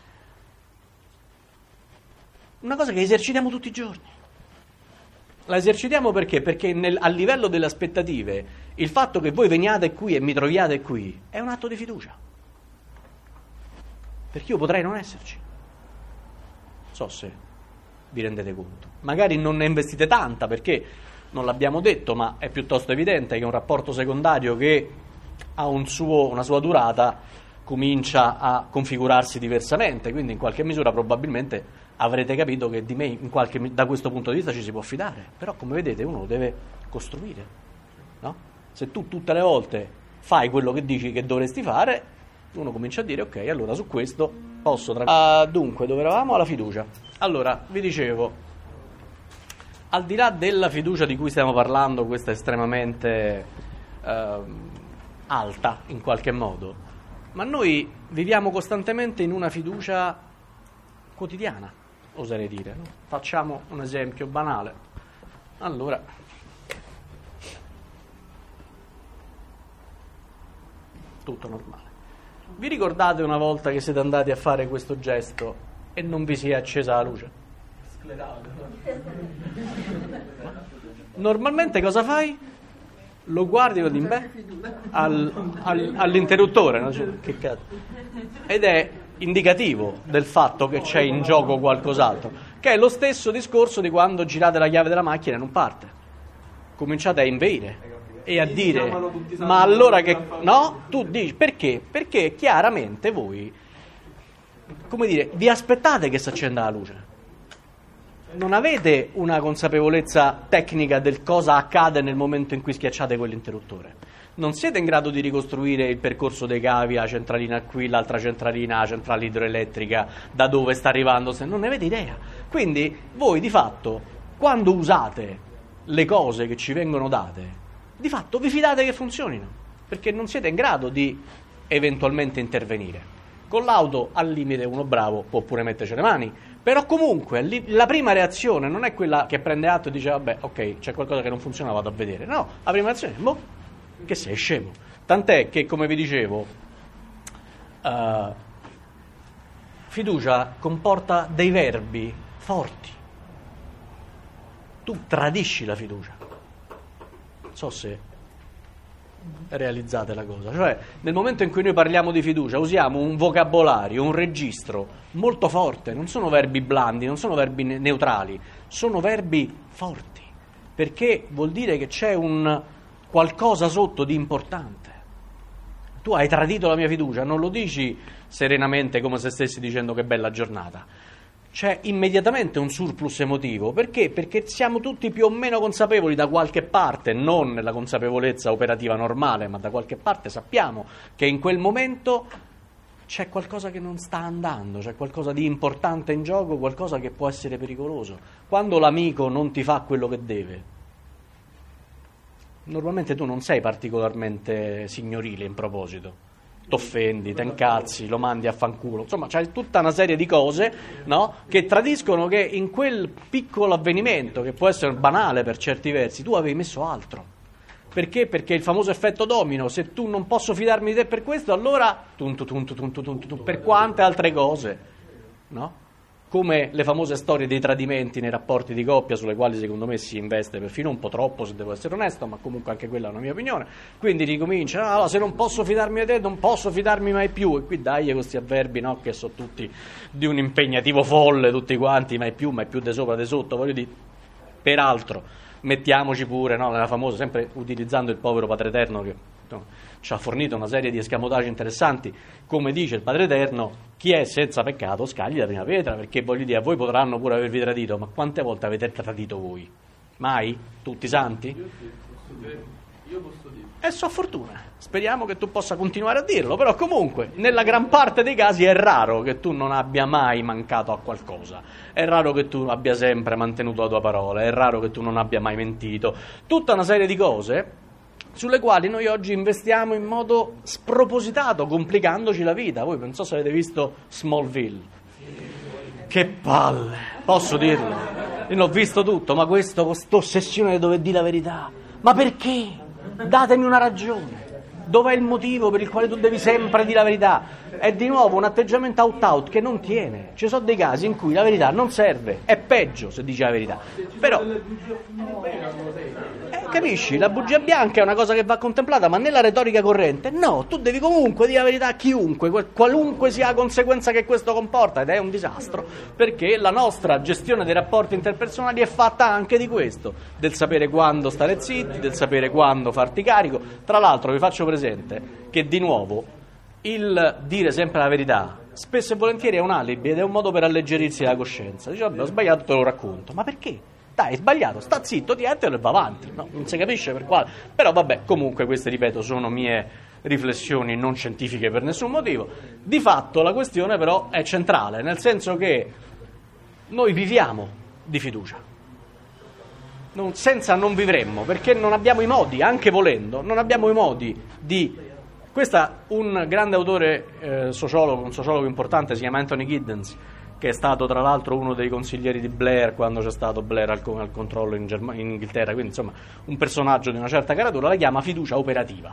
una cosa che esercitiamo tutti i giorni. La esercitiamo perché? Perché a livello delle aspettative il fatto che voi veniate qui e mi troviate qui è un atto di fiducia. Perché io potrei non esserci. Non so se vi rendete conto. Magari non ne investite tanta perché non l'abbiamo detto, ma è piuttosto evidente che un rapporto secondario che ha una sua durata comincia a configurarsi diversamente, quindi in qualche misura probabilmente avrete capito che di me da questo punto di vista ci si può fidare, però come vedete uno lo deve costruire, no? Se tu tutte le volte fai quello che dici che dovresti fare, uno comincia a dire ok, allora su questo posso dunque, dove eravamo? Alla fiducia. Allora, vi dicevo, al di là della fiducia di cui stiamo parlando, questa è estremamente alta in qualche modo, ma noi viviamo costantemente in una fiducia quotidiana, oserei dire, no? Facciamo un esempio banale. Allora, tutto normale. Vi ricordate una volta che siete andati a fare questo gesto e non vi si è accesa la luce? Normalmente cosa fai? Lo guardi all'interruttore, no? Cioè, che cazzo? Ed è indicativo del fatto che c'è in gioco qualcos'altro, che è lo stesso discorso di quando girate la chiave della macchina e non parte. Cominciate a inveire e a dire ma allora che no? Tu dici perché? Perché chiaramente voi, come dire, vi aspettate che si accenda la luce. non avete una consapevolezza tecnica del cosa accade nel momento in cui schiacciate quell'interruttore. Non siete in grado di ricostruire il percorso dei cavi, la centralina qui, l'altra centralina, la centrale idroelettrica, da dove sta arrivando, se non ne avete idea. Quindi voi di fatto, quando usate le cose che ci vengono date, di fatto vi fidate che funzionino, perché non siete in grado di eventualmente intervenire. Con l'auto, al limite, uno bravo può pure metterci le mani, però comunque la prima reazione non è quella che prende atto e dice vabbè, ok, c'è qualcosa che non funziona, vado a vedere. No, la prima reazione è che sei scemo. Tant'è che, come vi dicevo, fiducia comporta dei verbi forti. Tu tradisci la fiducia. Non so se realizzate la cosa. Cioè, nel momento in cui noi parliamo di fiducia, usiamo un vocabolario, un registro molto forte. Non sono verbi blandi, non sono verbi neutrali, sono verbi forti. Perché vuol dire che c'è un qualcosa sotto di importante. Tu hai tradito la mia fiducia, non lo dici serenamente come se stessi dicendo che bella giornata. C'è immediatamente un surplus emotivo. Perché? Perché siamo tutti più o meno consapevoli da qualche parte, non nella consapevolezza operativa normale, ma da qualche parte sappiamo che in quel momento c'è qualcosa che non sta andando, c'è qualcosa di importante in gioco, qualcosa che può essere pericoloso. Quando l'amico non ti fa quello che deve, normalmente tu non sei particolarmente signorile in proposito, t'offendi, te incazzi, lo mandi a fanculo, insomma c'è tutta una serie di cose, no, che tradiscono che in quel piccolo avvenimento, che può essere banale per certi versi, tu avevi messo altro. Perché? Perché il famoso effetto domino, se tu non posso fidarmi di te per questo, allora per quante altre cose, no? Come le famose storie dei tradimenti nei rapporti di coppia, sulle quali secondo me si investe perfino un po' troppo, se devo essere onesto, ma comunque anche quella è una mia opinione. Quindi ricomincia, allora, se non posso fidarmi di te, non posso fidarmi mai più. E qui dai questi avverbi, no, che sono tutti di un impegnativo folle, tutti quanti, mai più di sopra, di sotto, voglio dire. Peraltro, mettiamoci pure, no, nella famosa, sempre utilizzando il povero Padre Eterno che ci ha fornito una serie di escamotage interessanti, come dice il Padre Eterno, chi è senza peccato scagli la prima pietra, perché voglio dire, a voi potranno pure avervi tradito, ma quante volte avete tradito voi? Mai? Tutti santi? Io posso dire. È sua fortuna, speriamo che tu possa continuare a dirlo, però comunque nella gran parte dei casi è raro che tu non abbia mai mancato a qualcosa, è raro che tu abbia sempre mantenuto la tua parola, è raro che tu non abbia mai mentito, tutta una serie di cose sulle quali noi oggi investiamo in modo spropositato, complicandoci la vita. Voi non so se avete visto Smallville. Che palle, posso dirlo? Io l'ho visto tutto, ma questa ossessione di dover dire la verità. Ma perché? Datemi una ragione. Dov'è il motivo per il quale tu devi sempre dire la verità? È di nuovo un atteggiamento out-out che non tiene. Ci sono dei casi in cui la verità non serve, è peggio se dici la verità. Però, capisci, la bugia bianca è una cosa che va contemplata, ma nella retorica corrente, no, tu devi comunque dire la verità a chiunque, qualunque sia la conseguenza che questo comporta, ed è un disastro, perché la nostra gestione dei rapporti interpersonali è fatta anche di questo, del sapere quando stare zitti, del sapere quando farti carico. Tra l'altro vi faccio presente che di nuovo il dire sempre la verità spesso e volentieri è un alibi ed è un modo per alleggerirsi la coscienza. Dice vabbè, ho sbagliato, te lo racconto. Ma perché? Dai, hai sbagliato, sta zitto, tientelo e va avanti. No, non si capisce per quale. Però vabbè, comunque queste, ripeto, sono mie riflessioni non scientifiche per nessun motivo. Di fatto la questione però è centrale, nel senso che noi viviamo di fiducia. Senza non vivremmo, perché non abbiamo i modi, anche volendo, non abbiamo i modi di... Questa, un grande autore sociologo, un sociologo importante, si chiama Anthony Giddens, che è stato tra l'altro uno dei consiglieri di Blair quando c'è stato Blair al controllo in Inghilterra, quindi insomma un personaggio di una certa caratura, la chiama fiducia operativa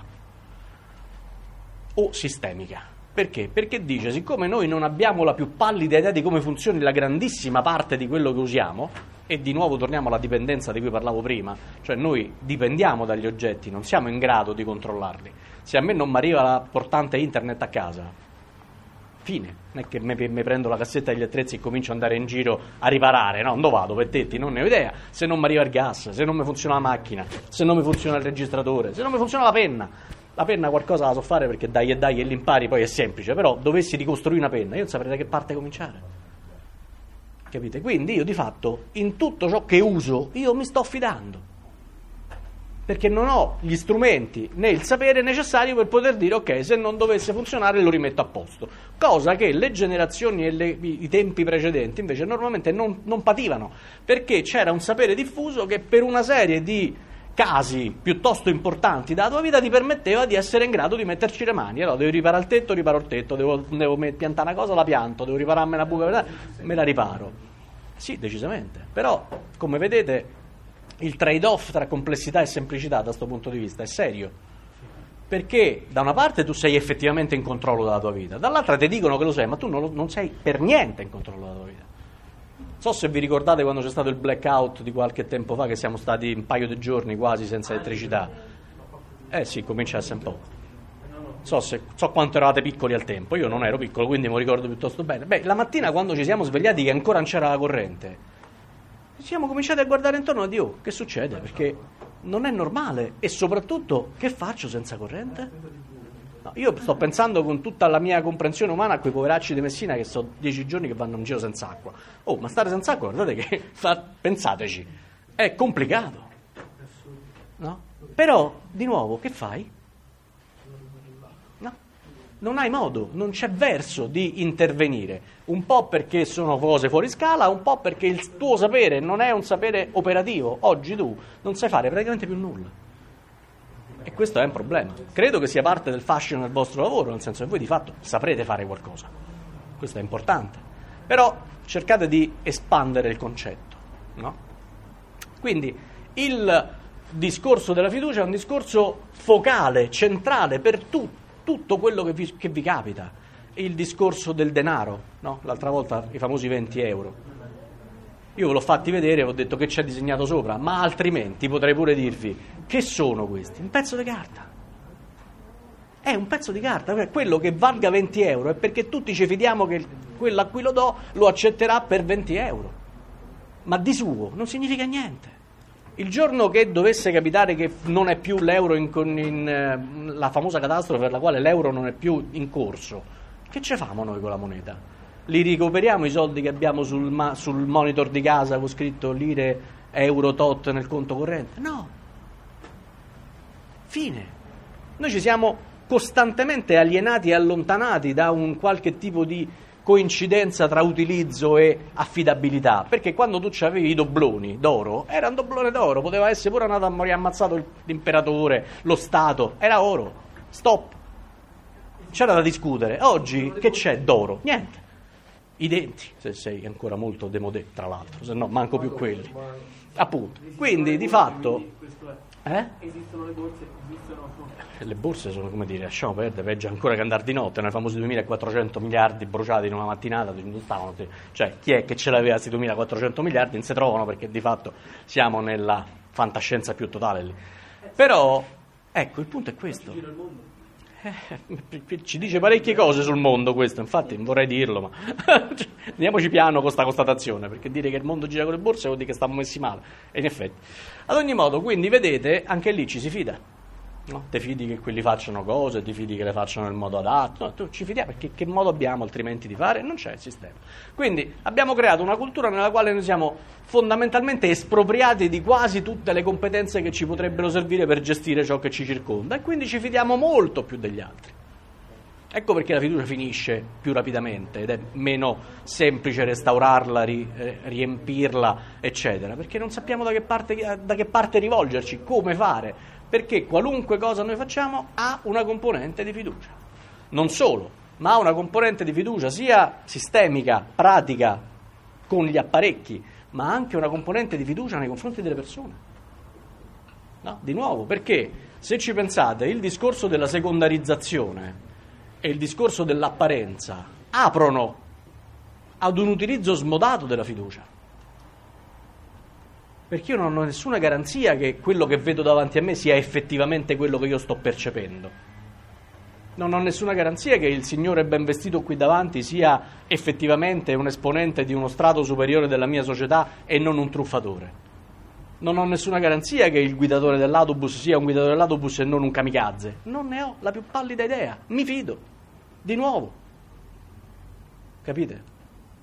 o sistemica. Perché? Perché dice, siccome noi non abbiamo la più pallida idea di come funzioni la grandissima parte di quello che usiamo, e di nuovo torniamo alla dipendenza di cui parlavo prima, cioè noi dipendiamo dagli oggetti, non siamo in grado di controllarli. Se a me non mi arriva la portante internet a casa, fine, non è che mi prendo la cassetta degli attrezzi e comincio ad andare in giro a riparare, no, dove vado, per tetti, non ne ho idea. Se non mi arriva il gas, se non mi funziona la macchina, se non mi funziona il registratore, se non mi funziona la penna qualcosa la so fare perché dai e l'impari, poi è semplice, però dovessi ricostruire una penna, io non saprei da che parte cominciare. capite? Quindi io di fatto in tutto ciò che uso io mi sto fidando, perché non ho gli strumenti né il sapere necessario per poter dire ok, se non dovesse funzionare lo rimetto a posto, cosa che le generazioni e i tempi precedenti invece normalmente non pativano, perché c'era un sapere diffuso che per una serie di casi piuttosto importanti della tua vita ti permetteva di essere in grado di metterci le mani. Allora devo riparare il tetto, riparo il tetto, devo piantare una cosa, la pianto, devo ripararmi una buca, me la riparo. Sì, decisamente, però come vedete il trade-off tra complessità e semplicità da questo punto di vista è serio, perché da una parte tu sei effettivamente in controllo della tua vita, dall'altra ti dicono che lo sei, ma tu non sei per niente in controllo della tua vita. Non so se vi ricordate quando c'è stato il blackout di qualche tempo fa, che siamo stati un paio di giorni quasi senza elettricità. Sì, comincia a essere un po'. So quanto eravate piccoli al tempo, io non ero piccolo, quindi me lo ricordo piuttosto bene. La mattina quando ci siamo svegliati che ancora non c'era la corrente, siamo cominciati a guardare intorno e dire, oh, che succede? Perché non è normale, e soprattutto, che faccio senza corrente? No, io sto pensando con tutta la mia comprensione umana a quei poveracci di Messina che sono 10 giorni che vanno in giro senza acqua. Oh, ma stare senza acqua, guardate che, pensateci, è complicato, no? Però, di nuovo, che fai? No, non hai modo, non c'è verso di intervenire, un po' perché sono cose fuori scala, un po' perché il tuo sapere non è un sapere operativo. Oggi tu non sai fare praticamente più nulla. E questo è un problema. Credo che sia parte del fascino del vostro lavoro, nel senso che voi di fatto saprete fare qualcosa. Questo è importante. Però cercate di espandere il concetto, no? Quindi il discorso della fiducia è un discorso focale, centrale per tutto quello che vi capita. Il discorso del denaro, no? L'altra volta i famosi 20 euro. Io ve l'ho fatti vedere e ho detto che c'è disegnato sopra, ma altrimenti potrei pure dirvi che sono questi? Un pezzo di carta. È un pezzo di carta, quello che valga 20 euro è perché tutti ci fidiamo che quello a cui lo do lo accetterà per 20 euro. Ma di suo non significa niente. Il giorno che dovesse capitare che non è più l'euro in la famosa catastrofe per la quale l'euro non è più in corso, che ce famo noi con la moneta? Li recuperiamo i soldi che abbiamo sul monitor di casa con scritto lire, euro, tot nel conto corrente? No. Fine. Noi ci siamo costantemente alienati e allontanati da un qualche tipo di coincidenza tra utilizzo e affidabilità, perché quando tu avevi i dobloni d'oro, era un doblone d'oro, poteva essere pure andato a morire ammazzato l'imperatore, lo Stato, era oro, stop, c'era da discutere. Oggi che c'è d'oro? Niente. I denti, se sei ancora molto démodé, tra l'altro, se no manco più quelli, appunto. Quindi di fatto esistono le borse, le borse sono, come dire, lasciamo perdere, peggio ancora che andare di notte, nei famosi 2.400 miliardi bruciati in una mattinata, non stavano, cioè chi è che ce l'aveva questi 2.400 miliardi non si trovano, perché di fatto siamo nella fantascienza più totale lì. Però ecco, il punto è questo. Ci dice parecchie cose sul mondo questo, infatti non vorrei dirlo, ma andiamoci piano con questa constatazione, perché dire che il mondo gira con le borse vuol dire che stiamo messi male, e in effetti. Ad ogni modo, quindi vedete, anche lì ci si fida, no? Ti fidi che quelli facciano cose, ti fidi che le facciano nel modo adatto, no, tu ci fidiamo, perché che modo abbiamo altrimenti di fare? Non c'è il sistema. Quindi abbiamo creato una cultura nella quale noi siamo fondamentalmente espropriati di quasi tutte le competenze che ci potrebbero servire per gestire ciò che ci circonda, e quindi ci fidiamo molto più degli altri. Ecco perché la fiducia finisce più rapidamente ed è meno semplice restaurarla, riempirla, eccetera, perché non sappiamo da che parte rivolgerci, come fare, perché qualunque cosa noi facciamo ha una componente di fiducia. Non solo, ma ha una componente di fiducia sia sistemica, pratica, con gli apparecchi, ma anche una componente di fiducia nei confronti delle persone. No? Di nuovo, perché se ci pensate, il discorso della secondarizzazione e il discorso dell'apparenza aprono ad un utilizzo smodato della fiducia, perché io non ho nessuna garanzia che quello che vedo davanti a me sia effettivamente quello che io sto percependo, non ho nessuna garanzia che il signore ben vestito qui davanti sia effettivamente un esponente di uno strato superiore della mia società e non un truffatore. Non ho nessuna garanzia che il guidatore dell'autobus sia un guidatore dell'autobus e non un kamikaze. Non ne ho la più pallida idea. Mi fido. Di nuovo. Capite?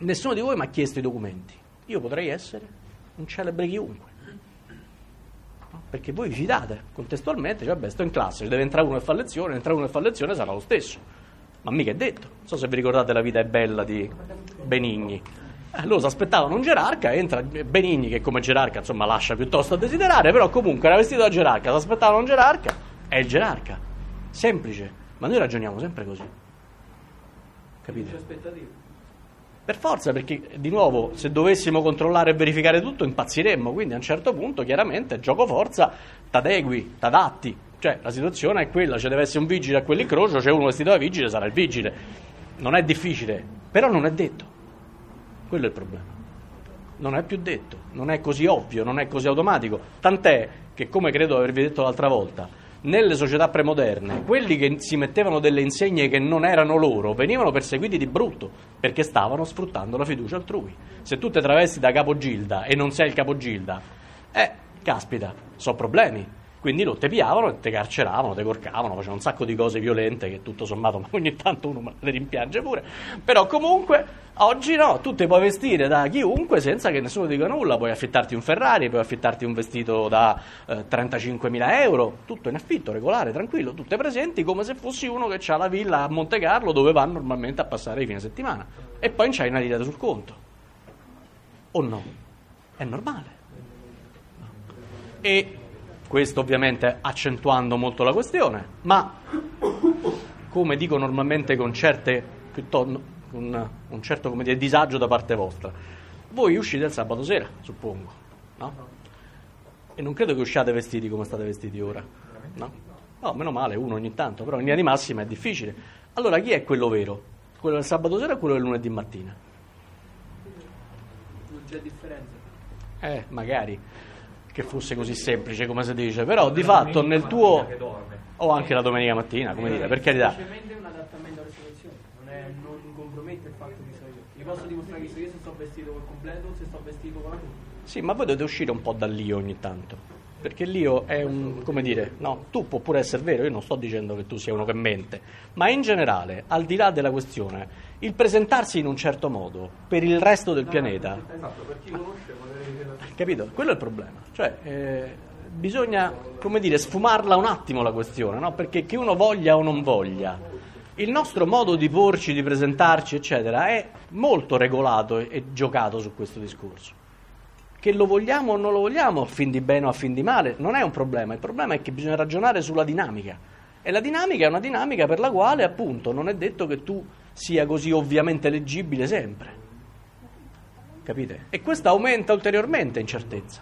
Nessuno di voi mi ha chiesto i documenti. Io potrei essere un celebre chiunque. No? Perché voi vi fidate, contestualmente, cioè, vabbè, sto in classe, deve entrare uno e fa lezione, entra uno e fa lezione, sarà lo stesso. Ma mica è detto. Non so se vi ricordate La vita è bella di Benigni. Loro si aspettavano un gerarca, entra Benigni che come gerarca insomma lascia piuttosto a desiderare, però comunque era vestito da gerarca, si aspettavano un gerarca, è il gerarca. Semplice, ma noi ragioniamo sempre così. Capite? Aspettative. Per forza, perché di nuovo se dovessimo controllare e verificare tutto impazziremmo, quindi a un certo punto chiaramente gioco forza, t'adegui, t'adatti, cioè la situazione è quella, ci deve essere un vigile a quell'incrocio, c'è uno vestito da vigile, sarà il vigile. Non è difficile, però non è detto, quello è il problema, non è più detto, non è così ovvio, non è così automatico, tant'è che, come credo avervi detto l'altra volta, nelle società premoderne, quelli che si mettevano delle insegne che non erano loro venivano perseguiti di brutto perché stavano sfruttando la fiducia altrui. Se tu ti travesti da capogilda e non sei il capogilda, caspita, so problemi. Quindi lo te piavano e te carceravano, te corcavano, facevano un sacco di cose violente che tutto sommato, ma ogni tanto uno le rimpiange pure. Però comunque oggi no, tu ti puoi vestire da chiunque senza che nessuno dica nulla, puoi affittarti un Ferrari, puoi affittarti un vestito da 35.000 euro, tutto in affitto, regolare, tranquillo, tu te presenti come se fossi uno che ha la villa a Monte Carlo dove va normalmente a passare i fine settimana e poi c'hai una tirata sul conto. O no? È normale. E questo ovviamente accentuando molto la questione, ma come dico normalmente con certe un certo come dire, disagio da parte vostra, voi uscite il sabato sera, suppongo, no? E non credo che usciate vestiti come state vestiti ora, no? No, meno male, uno ogni tanto, però in linea di massima è difficile. Allora chi è quello vero? Quello del sabato sera o quello del lunedì mattina? Non c'è differenza. Magari che fosse così semplice come si dice, però di fatto nel tuo o anche la domenica mattina, come dire, per carità. Semplicemente un adattamento alle situazioni, non compromette il fatto che so io. Io posso dimostrare che so io se sto vestito col completo o se sto vestito con la tuta. Sì, ma voi dovete uscire un po' dall'io ogni tanto, perché l'io è un, come dire, no, tu può pure essere vero, io non sto dicendo che tu sia uno che mente, ma in generale, al di là della questione, il presentarsi in un certo modo per il resto del pianeta, Esatto, per chi conosce capito? Quello è il problema, cioè bisogna, come dire, sfumarla un attimo la questione, no? Perché che uno voglia o non voglia, il nostro modo di porci, di presentarci, eccetera, è molto regolato e giocato su questo discorso. Che lo vogliamo o non lo vogliamo, a fin di bene o a fin di male, non è un problema, il problema è che bisogna ragionare sulla dinamica. E la dinamica è una dinamica per la quale, appunto, non è detto che tu sia così ovviamente leggibile sempre. Capite? E questo aumenta ulteriormente incertezza.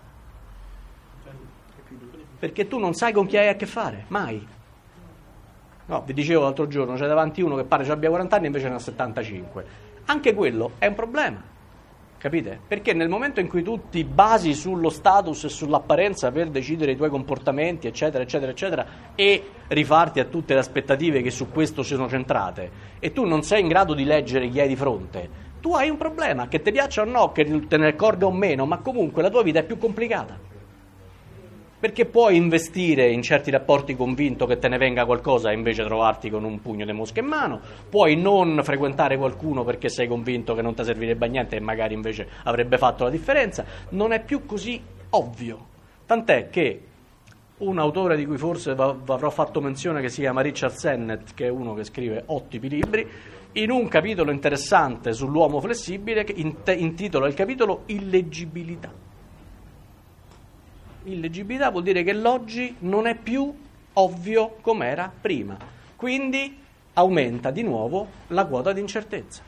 Perché tu non sai con chi hai a che fare, mai. No, vi dicevo l'altro giorno, c'è davanti uno che pare ci abbia 40 anni e invece ne ha 75. Anche quello è un problema. Capite? Perché nel momento in cui tu ti basi sullo status e sull'apparenza per decidere i tuoi comportamenti, eccetera, eccetera, eccetera, e rifarti a tutte le aspettative che su questo sono centrate, e tu non sei in grado di leggere chi hai di fronte, tu hai un problema, che ti piaccia o no, che te ne accorga o meno, ma comunque la tua vita è più complicata. Perché puoi investire in certi rapporti convinto che te ne venga qualcosa e invece trovarti con un pugno di mosche in mano, puoi non frequentare qualcuno perché sei convinto che non ti servirebbe a niente e magari invece avrebbe fatto la differenza, non è più così ovvio. Tant'è che un autore di cui forse avrò fatto menzione, che si chiama Richard Sennett, che è uno che scrive ottimi libri, in un capitolo interessante sull'uomo flessibile che intitola il capitolo Illeggibilità. Illeggibilità vuol dire che l'oggi non è più ovvio come era prima, quindi aumenta di nuovo la quota di incertezza.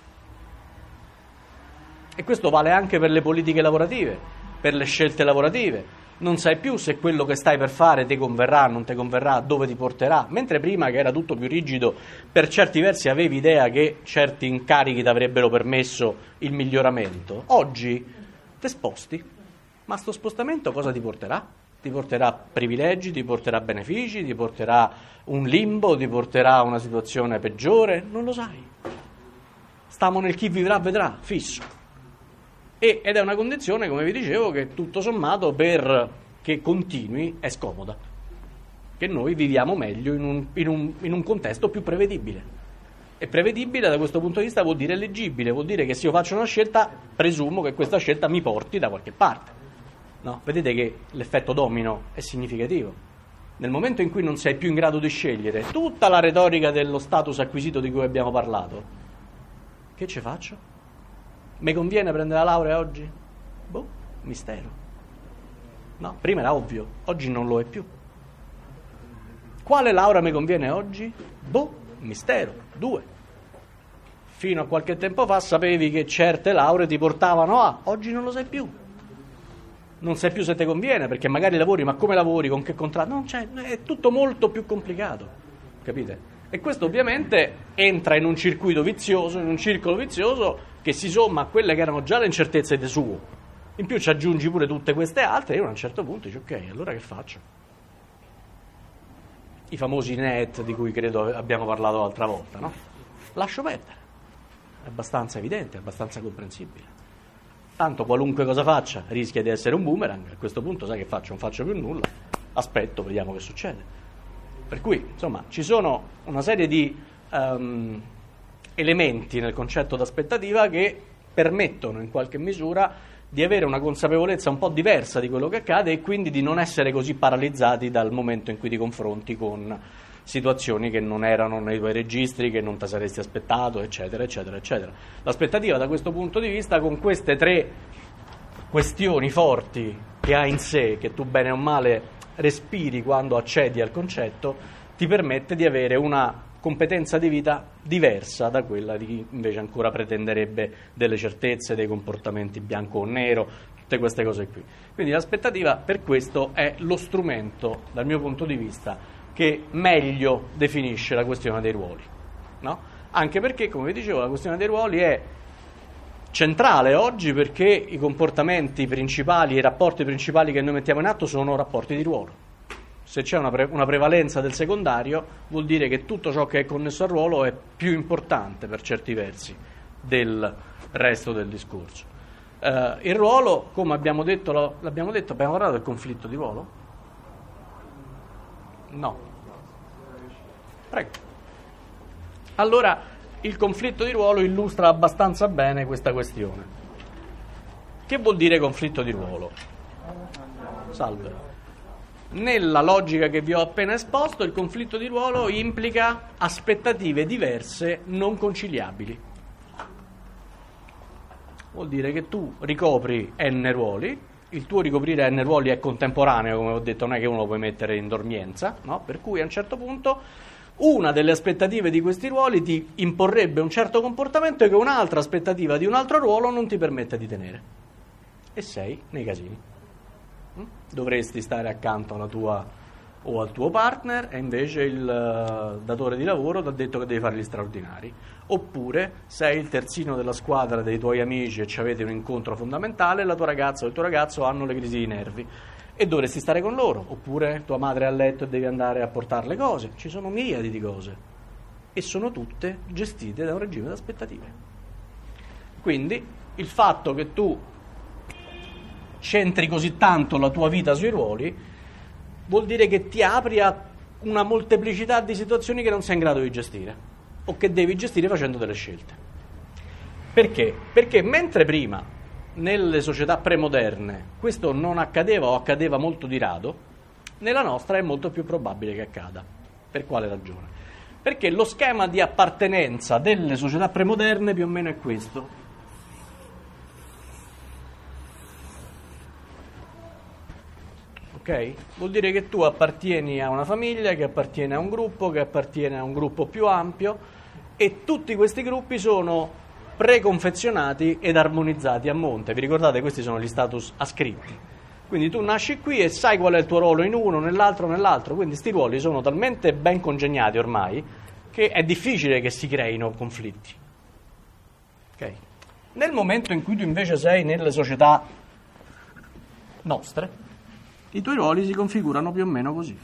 E questo vale anche per le politiche lavorative, per le scelte lavorative. Non sai più se quello che stai per fare ti converrà, non ti converrà, dove ti porterà. Mentre prima, che era tutto più rigido, per certi versi avevi idea che certi incarichi ti avrebbero permesso il miglioramento. Oggi ti sposti, ma sto spostamento cosa ti porterà? Ti porterà privilegi, ti porterà benefici, ti porterà un limbo, ti porterà una situazione peggiore? Non lo sai. Stiamo nel chi vivrà vedrà, fisso. Ed è una condizione, come vi dicevo, che tutto sommato per che continui è scomoda, che noi viviamo meglio in un contesto più prevedibile. E prevedibile da questo punto di vista vuol dire leggibile, vuol dire che se io faccio una scelta presumo che questa scelta mi porti da qualche parte. No? Vedete che l'effetto domino è significativo. Nel momento in cui non sei più in grado di scegliere tutta la retorica dello status acquisito di cui abbiamo parlato, che ci faccio? Mi conviene prendere la laurea oggi? Boh, mistero. No, prima era ovvio, oggi non lo è più. Quale laurea mi conviene oggi? Boh, mistero. 2. Fino a qualche tempo fa sapevi che certe lauree ti portavano a, oggi non lo sai più. Non sai più se ti conviene, perché magari lavori, ma come lavori, con che contratto? Non c'è, è tutto molto più complicato, capite? E questo ovviamente entra in un circuito vizioso, in un circolo vizioso che si somma a quelle che erano già le incertezze di suo. In più ci aggiungi pure tutte queste altre e io a un certo punto dici ok, allora che faccio? I famosi net di cui credo abbiamo parlato l'altra volta, no? Lascio perdere. È abbastanza evidente, è abbastanza comprensibile. Tanto qualunque cosa faccia rischia di essere un boomerang, a questo punto sai che faccio? Non faccio più nulla, aspetto, vediamo che succede. Per cui, insomma, ci sono una serie di elementi nel concetto d'aspettativa che permettono in qualche misura di avere una consapevolezza un po' diversa di quello che accade e quindi di non essere così paralizzati dal momento in cui ti confronti con situazioni che non erano nei tuoi registri, che non ti saresti aspettato, eccetera, eccetera, eccetera. L'aspettativa da questo punto di vista, con queste 3 questioni forti che ha in sé, che tu bene o male respiri quando accedi al concetto, ti permette di avere una competenza di vita diversa da quella di chi invece ancora pretenderebbe delle certezze, dei comportamenti bianco o nero, tutte queste cose qui. Quindi l'aspettativa per questo è lo strumento, dal mio punto di vista, che meglio definisce la questione dei ruoli, no? Anche perché, come vi dicevo, la questione dei ruoli è centrale oggi perché i comportamenti principali, i rapporti principali che noi mettiamo in atto sono rapporti di ruolo. Se c'è una prevalenza del secondario, vuol dire che tutto ciò che è connesso al ruolo è più importante per certi versi del resto del discorso. Il ruolo, come abbiamo detto, abbiamo parlato del conflitto di ruolo? No. Prego. Allora, il conflitto di ruolo illustra abbastanza bene questa questione. Che vuol dire conflitto di ruolo? Salve. Nella logica che vi ho appena esposto, il conflitto di ruolo implica aspettative diverse non conciliabili. Vuol dire che tu ricopri n ruoli, il tuo ricoprire n ruoli è contemporaneo, come ho detto, non è che uno lo puoi mettere in dormienza, no? Per cui a un certo punto una delle aspettative di questi ruoli ti imporrebbe un certo comportamento che un'altra aspettativa di un altro ruolo non ti permette di tenere. E sei nei casini. Dovresti stare accanto alla tua o al tuo partner e invece il datore di lavoro ti ha detto che devi fare gli straordinari. Oppure sei il terzino della squadra dei tuoi amici e ci avete un incontro fondamentale e la tua ragazza o il tuo ragazzo hanno le crisi di nervi e dovresti stare con loro. Oppure tua madre è a letto e devi andare a portare le cose. Ci sono miriadi di cose e sono tutte gestite da un regime di aspettative. Quindi il fatto che tu centri così tanto la tua vita sui ruoli vuol dire che ti apri a una molteplicità di situazioni che non sei in grado di gestire o che devi gestire facendo delle scelte. Perché? Perché mentre prima nelle società premoderne questo non accadeva o accadeva molto di rado, nella nostra è molto più probabile che accada. Per quale ragione? Perché lo schema di appartenenza delle società premoderne più o meno è questo. Ok? Vuol dire che tu appartieni a una famiglia, che appartiene a un gruppo, che appartiene a un gruppo più ampio e tutti questi gruppi sono preconfezionati ed armonizzati a monte. Vi ricordate? Questi sono gli status ascritti. Quindi tu nasci qui e sai qual è il tuo ruolo in uno, nell'altro, nell'altro. Quindi sti ruoli sono talmente ben congegnati ormai che è difficile che si creino conflitti. Ok? Nel momento in cui tu invece sei nelle società nostre, i tuoi ruoli si configurano più o meno così.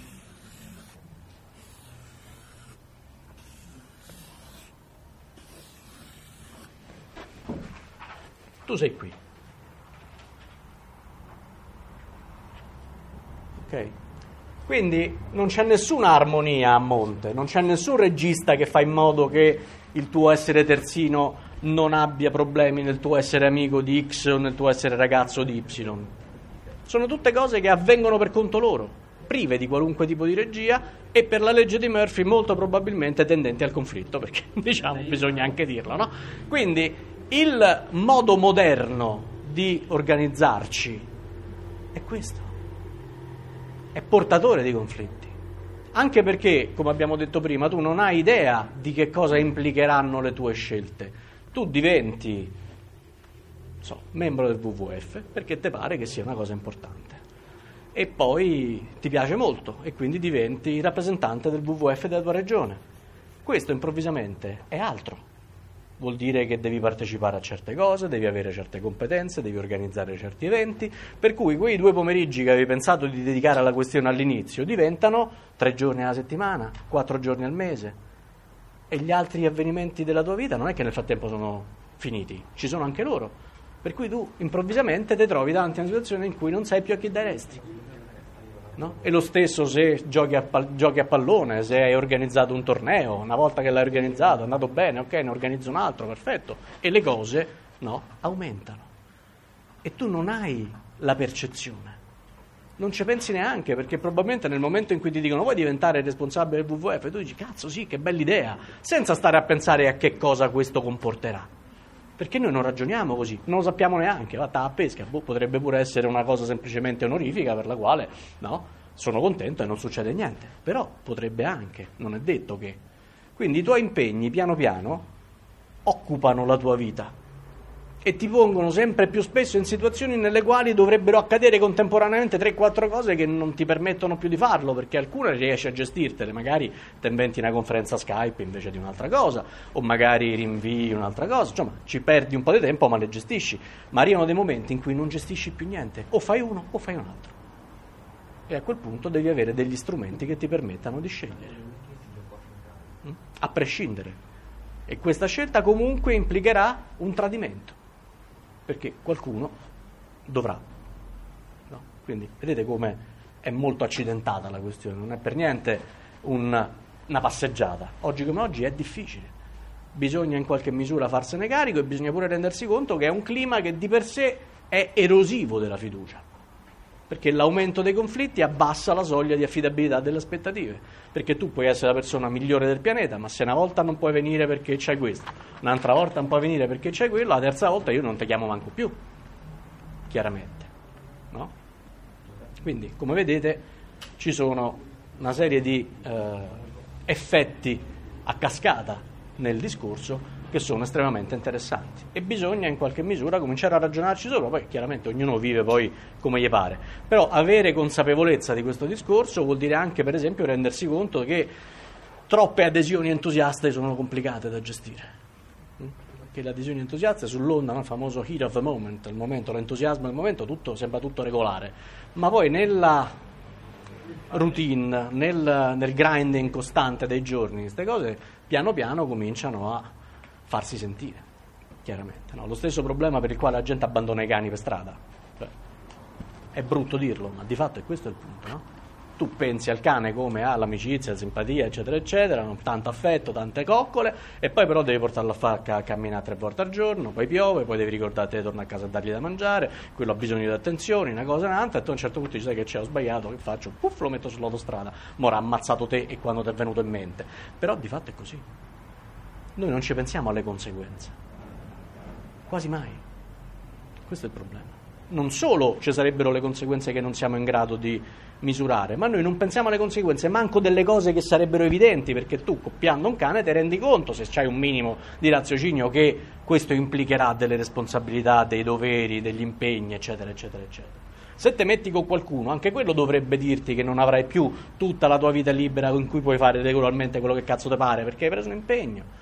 Tu sei qui. Ok? Quindi non c'è nessuna armonia a monte, non c'è nessun regista che fa in modo che il tuo essere terzino non abbia problemi nel tuo essere amico di X o nel tuo essere ragazzo di Y. Sono tutte cose che avvengono per conto loro, prive di qualunque tipo di regia e per la legge di Murphy molto probabilmente tendenti al conflitto, perché diciamo bisogna anche dirlo, no? Quindi il modo moderno di organizzarci è questo, è portatore di conflitti, anche perché, come abbiamo detto prima, tu non hai idea di che cosa implicheranno le tue scelte. Tu diventi membro del WWF perché ti pare che sia una cosa importante e poi ti piace molto e quindi diventi rappresentante del WWF della tua regione. Questo improvvisamente è altro. Vuol dire che devi partecipare a certe cose, devi avere certe competenze, devi organizzare certi eventi, per cui quei 2 pomeriggi che avevi pensato di dedicare alla questione all'inizio diventano 3 giorni alla settimana, 4 giorni al mese. E gli altri avvenimenti della tua vita non è che nel frattempo sono finiti, ci sono anche loro. Per cui tu improvvisamente ti trovi davanti a una situazione in cui non sai più a chi daresti. No? E lo stesso se giochi a pallone, se hai organizzato un torneo, una volta che l'hai organizzato è andato bene, ok, ne organizzo un altro, perfetto, e le cose aumentano e tu non hai la percezione, non ci pensi neanche, perché probabilmente nel momento in cui ti dicono vuoi diventare responsabile del WWF tu dici cazzo sì, che bella idea, senza stare a pensare a che cosa questo comporterà. Perché noi non ragioniamo così, non lo sappiamo neanche, va a pesca, potrebbe pure essere una cosa semplicemente onorifica per la quale sono contento e non succede niente, però potrebbe anche, non è detto che. Quindi i tuoi impegni piano piano occupano la tua vita e ti pongono sempre più spesso in situazioni nelle quali dovrebbero accadere contemporaneamente 3-4 cose che non ti permettono più di farlo, perché alcune riesci a gestirtele, magari ti inventi una conferenza Skype invece di un'altra cosa, o magari rinvii un'altra cosa, insomma ci perdi un po' di tempo ma le gestisci, ma arrivano dei momenti in cui non gestisci più niente, o fai uno o fai un altro, e a quel punto devi avere degli strumenti che ti permettano di scegliere, a prescindere, e questa scelta comunque implicherà un tradimento, perché qualcuno dovrà, quindi vedete come è molto accidentata la questione, non è per niente una passeggiata, oggi come oggi è difficile, bisogna in qualche misura farsene carico e bisogna pure rendersi conto che è un clima che di per sé è erosivo della fiducia, perché l'aumento dei conflitti abbassa la soglia di affidabilità delle aspettative, perché tu puoi essere la persona migliore del pianeta, ma se una volta non puoi venire perché c'hai questo, un'altra volta non puoi venire perché c'hai quello, la terza volta io non ti chiamo manco più, chiaramente, no? Quindi, come vedete, ci sono una serie di effetti a cascata nel discorso che sono estremamente interessanti e bisogna in qualche misura cominciare a ragionarci sopra, poi chiaramente ognuno vive poi come gli pare, però avere consapevolezza di questo discorso vuol dire anche per esempio rendersi conto che troppe adesioni entusiaste sono complicate da gestire, che le adesioni entusiaste sull'onda, il famoso heat of the moment, il momento, l'entusiasmo del momento, tutto sembra tutto regolare, ma poi nella routine, nel grinding costante dei giorni, queste cose piano piano cominciano a farsi sentire, chiaramente, no? Lo stesso problema per il quale la gente abbandona i cani per strada, è brutto dirlo, ma di fatto è questo il punto, no? Tu pensi al cane come all'amicizia, alla simpatia, eccetera, eccetera, tanto affetto, tante coccole, e poi però devi portarlo a camminare 3 volte al giorno, poi piove, poi devi ricordarti di tornare a casa a dargli da mangiare, quello ha bisogno di attenzioni, una cosa e un'altra, e tu a un certo punto dici, sai che c'è, ho sbagliato, che faccio? Puff, lo metto sull'autostrada, mo' ha ammazzato te e quando ti è venuto in mente. Però di fatto è così. Noi non ci pensiamo alle conseguenze, quasi mai. Questo è il problema. Non solo ci sarebbero le conseguenze che non siamo in grado di misurare, ma noi non pensiamo alle conseguenze manco delle cose che sarebbero evidenti, perché tu coppiando un cane ti rendi conto, se c'hai un minimo di raziocinio, che questo implicherà delle responsabilità, dei doveri, degli impegni, eccetera, eccetera, eccetera. Se te metti con qualcuno, anche quello dovrebbe dirti che non avrai più tutta la tua vita libera in cui puoi fare regolarmente quello che cazzo ti pare, perché hai preso un impegno.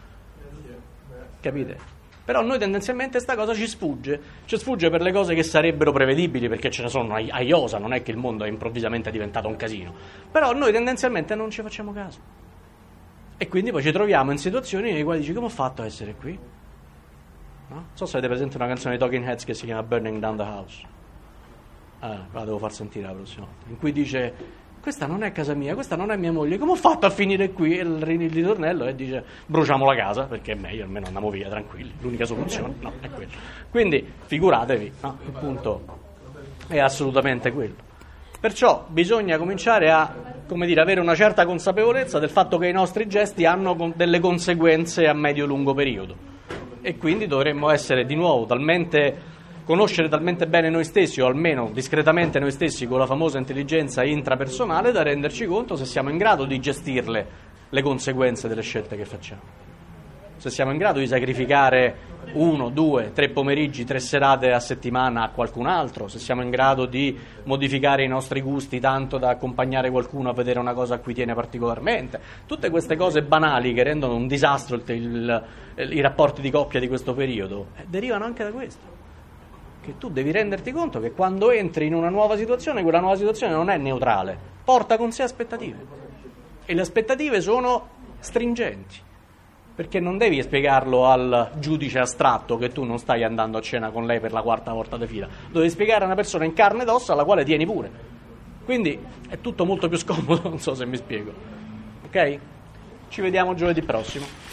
Capite? Però noi tendenzialmente sta cosa ci sfugge per le cose che sarebbero prevedibili, perché ce ne sono a iosa, non è che il mondo è improvvisamente diventato un casino, però noi tendenzialmente non ci facciamo caso e quindi poi ci troviamo in situazioni nelle quali dici come ho fatto a essere qui? No? Non so se avete presente una canzone di Talking Heads che si chiama Burning Down the House, la devo far sentire la prossima volta, in cui dice questa non è casa mia, questa non è mia moglie, come ho fatto a finire qui? E il ritornello dice bruciamo la casa perché è meglio, almeno andiamo via tranquilli, l'unica soluzione no, è quella. Quindi figuratevi, no, il punto è assolutamente quello. Perciò bisogna cominciare a, come dire, avere una certa consapevolezza del fatto che i nostri gesti hanno delle conseguenze a medio-lungo periodo e quindi dovremmo essere di nuovo conoscere talmente bene noi stessi, o almeno discretamente noi stessi con la famosa intelligenza intrapersonale, da renderci conto se siamo in grado di gestirle le conseguenze delle scelte che facciamo. Se siamo in grado di sacrificare 1, 2, 3 pomeriggi, 3 serate a settimana a qualcun altro, se siamo in grado di modificare i nostri gusti tanto da accompagnare qualcuno a vedere una cosa a cui tiene particolarmente. Tutte queste cose banali che rendono un disastro i rapporti di coppia di questo periodo derivano anche da questo. Che tu devi renderti conto che quando entri in una nuova situazione, quella nuova situazione non è neutrale, porta con sé aspettative. E le aspettative sono stringenti, perché non devi spiegarlo al giudice astratto che tu non stai andando a cena con lei per la 4ª volta di fila, lo devi spiegare a una persona in carne ed ossa alla quale tieni pure. Quindi è tutto molto più scomodo, non so se mi spiego. Ok? Ci vediamo giovedì prossimo.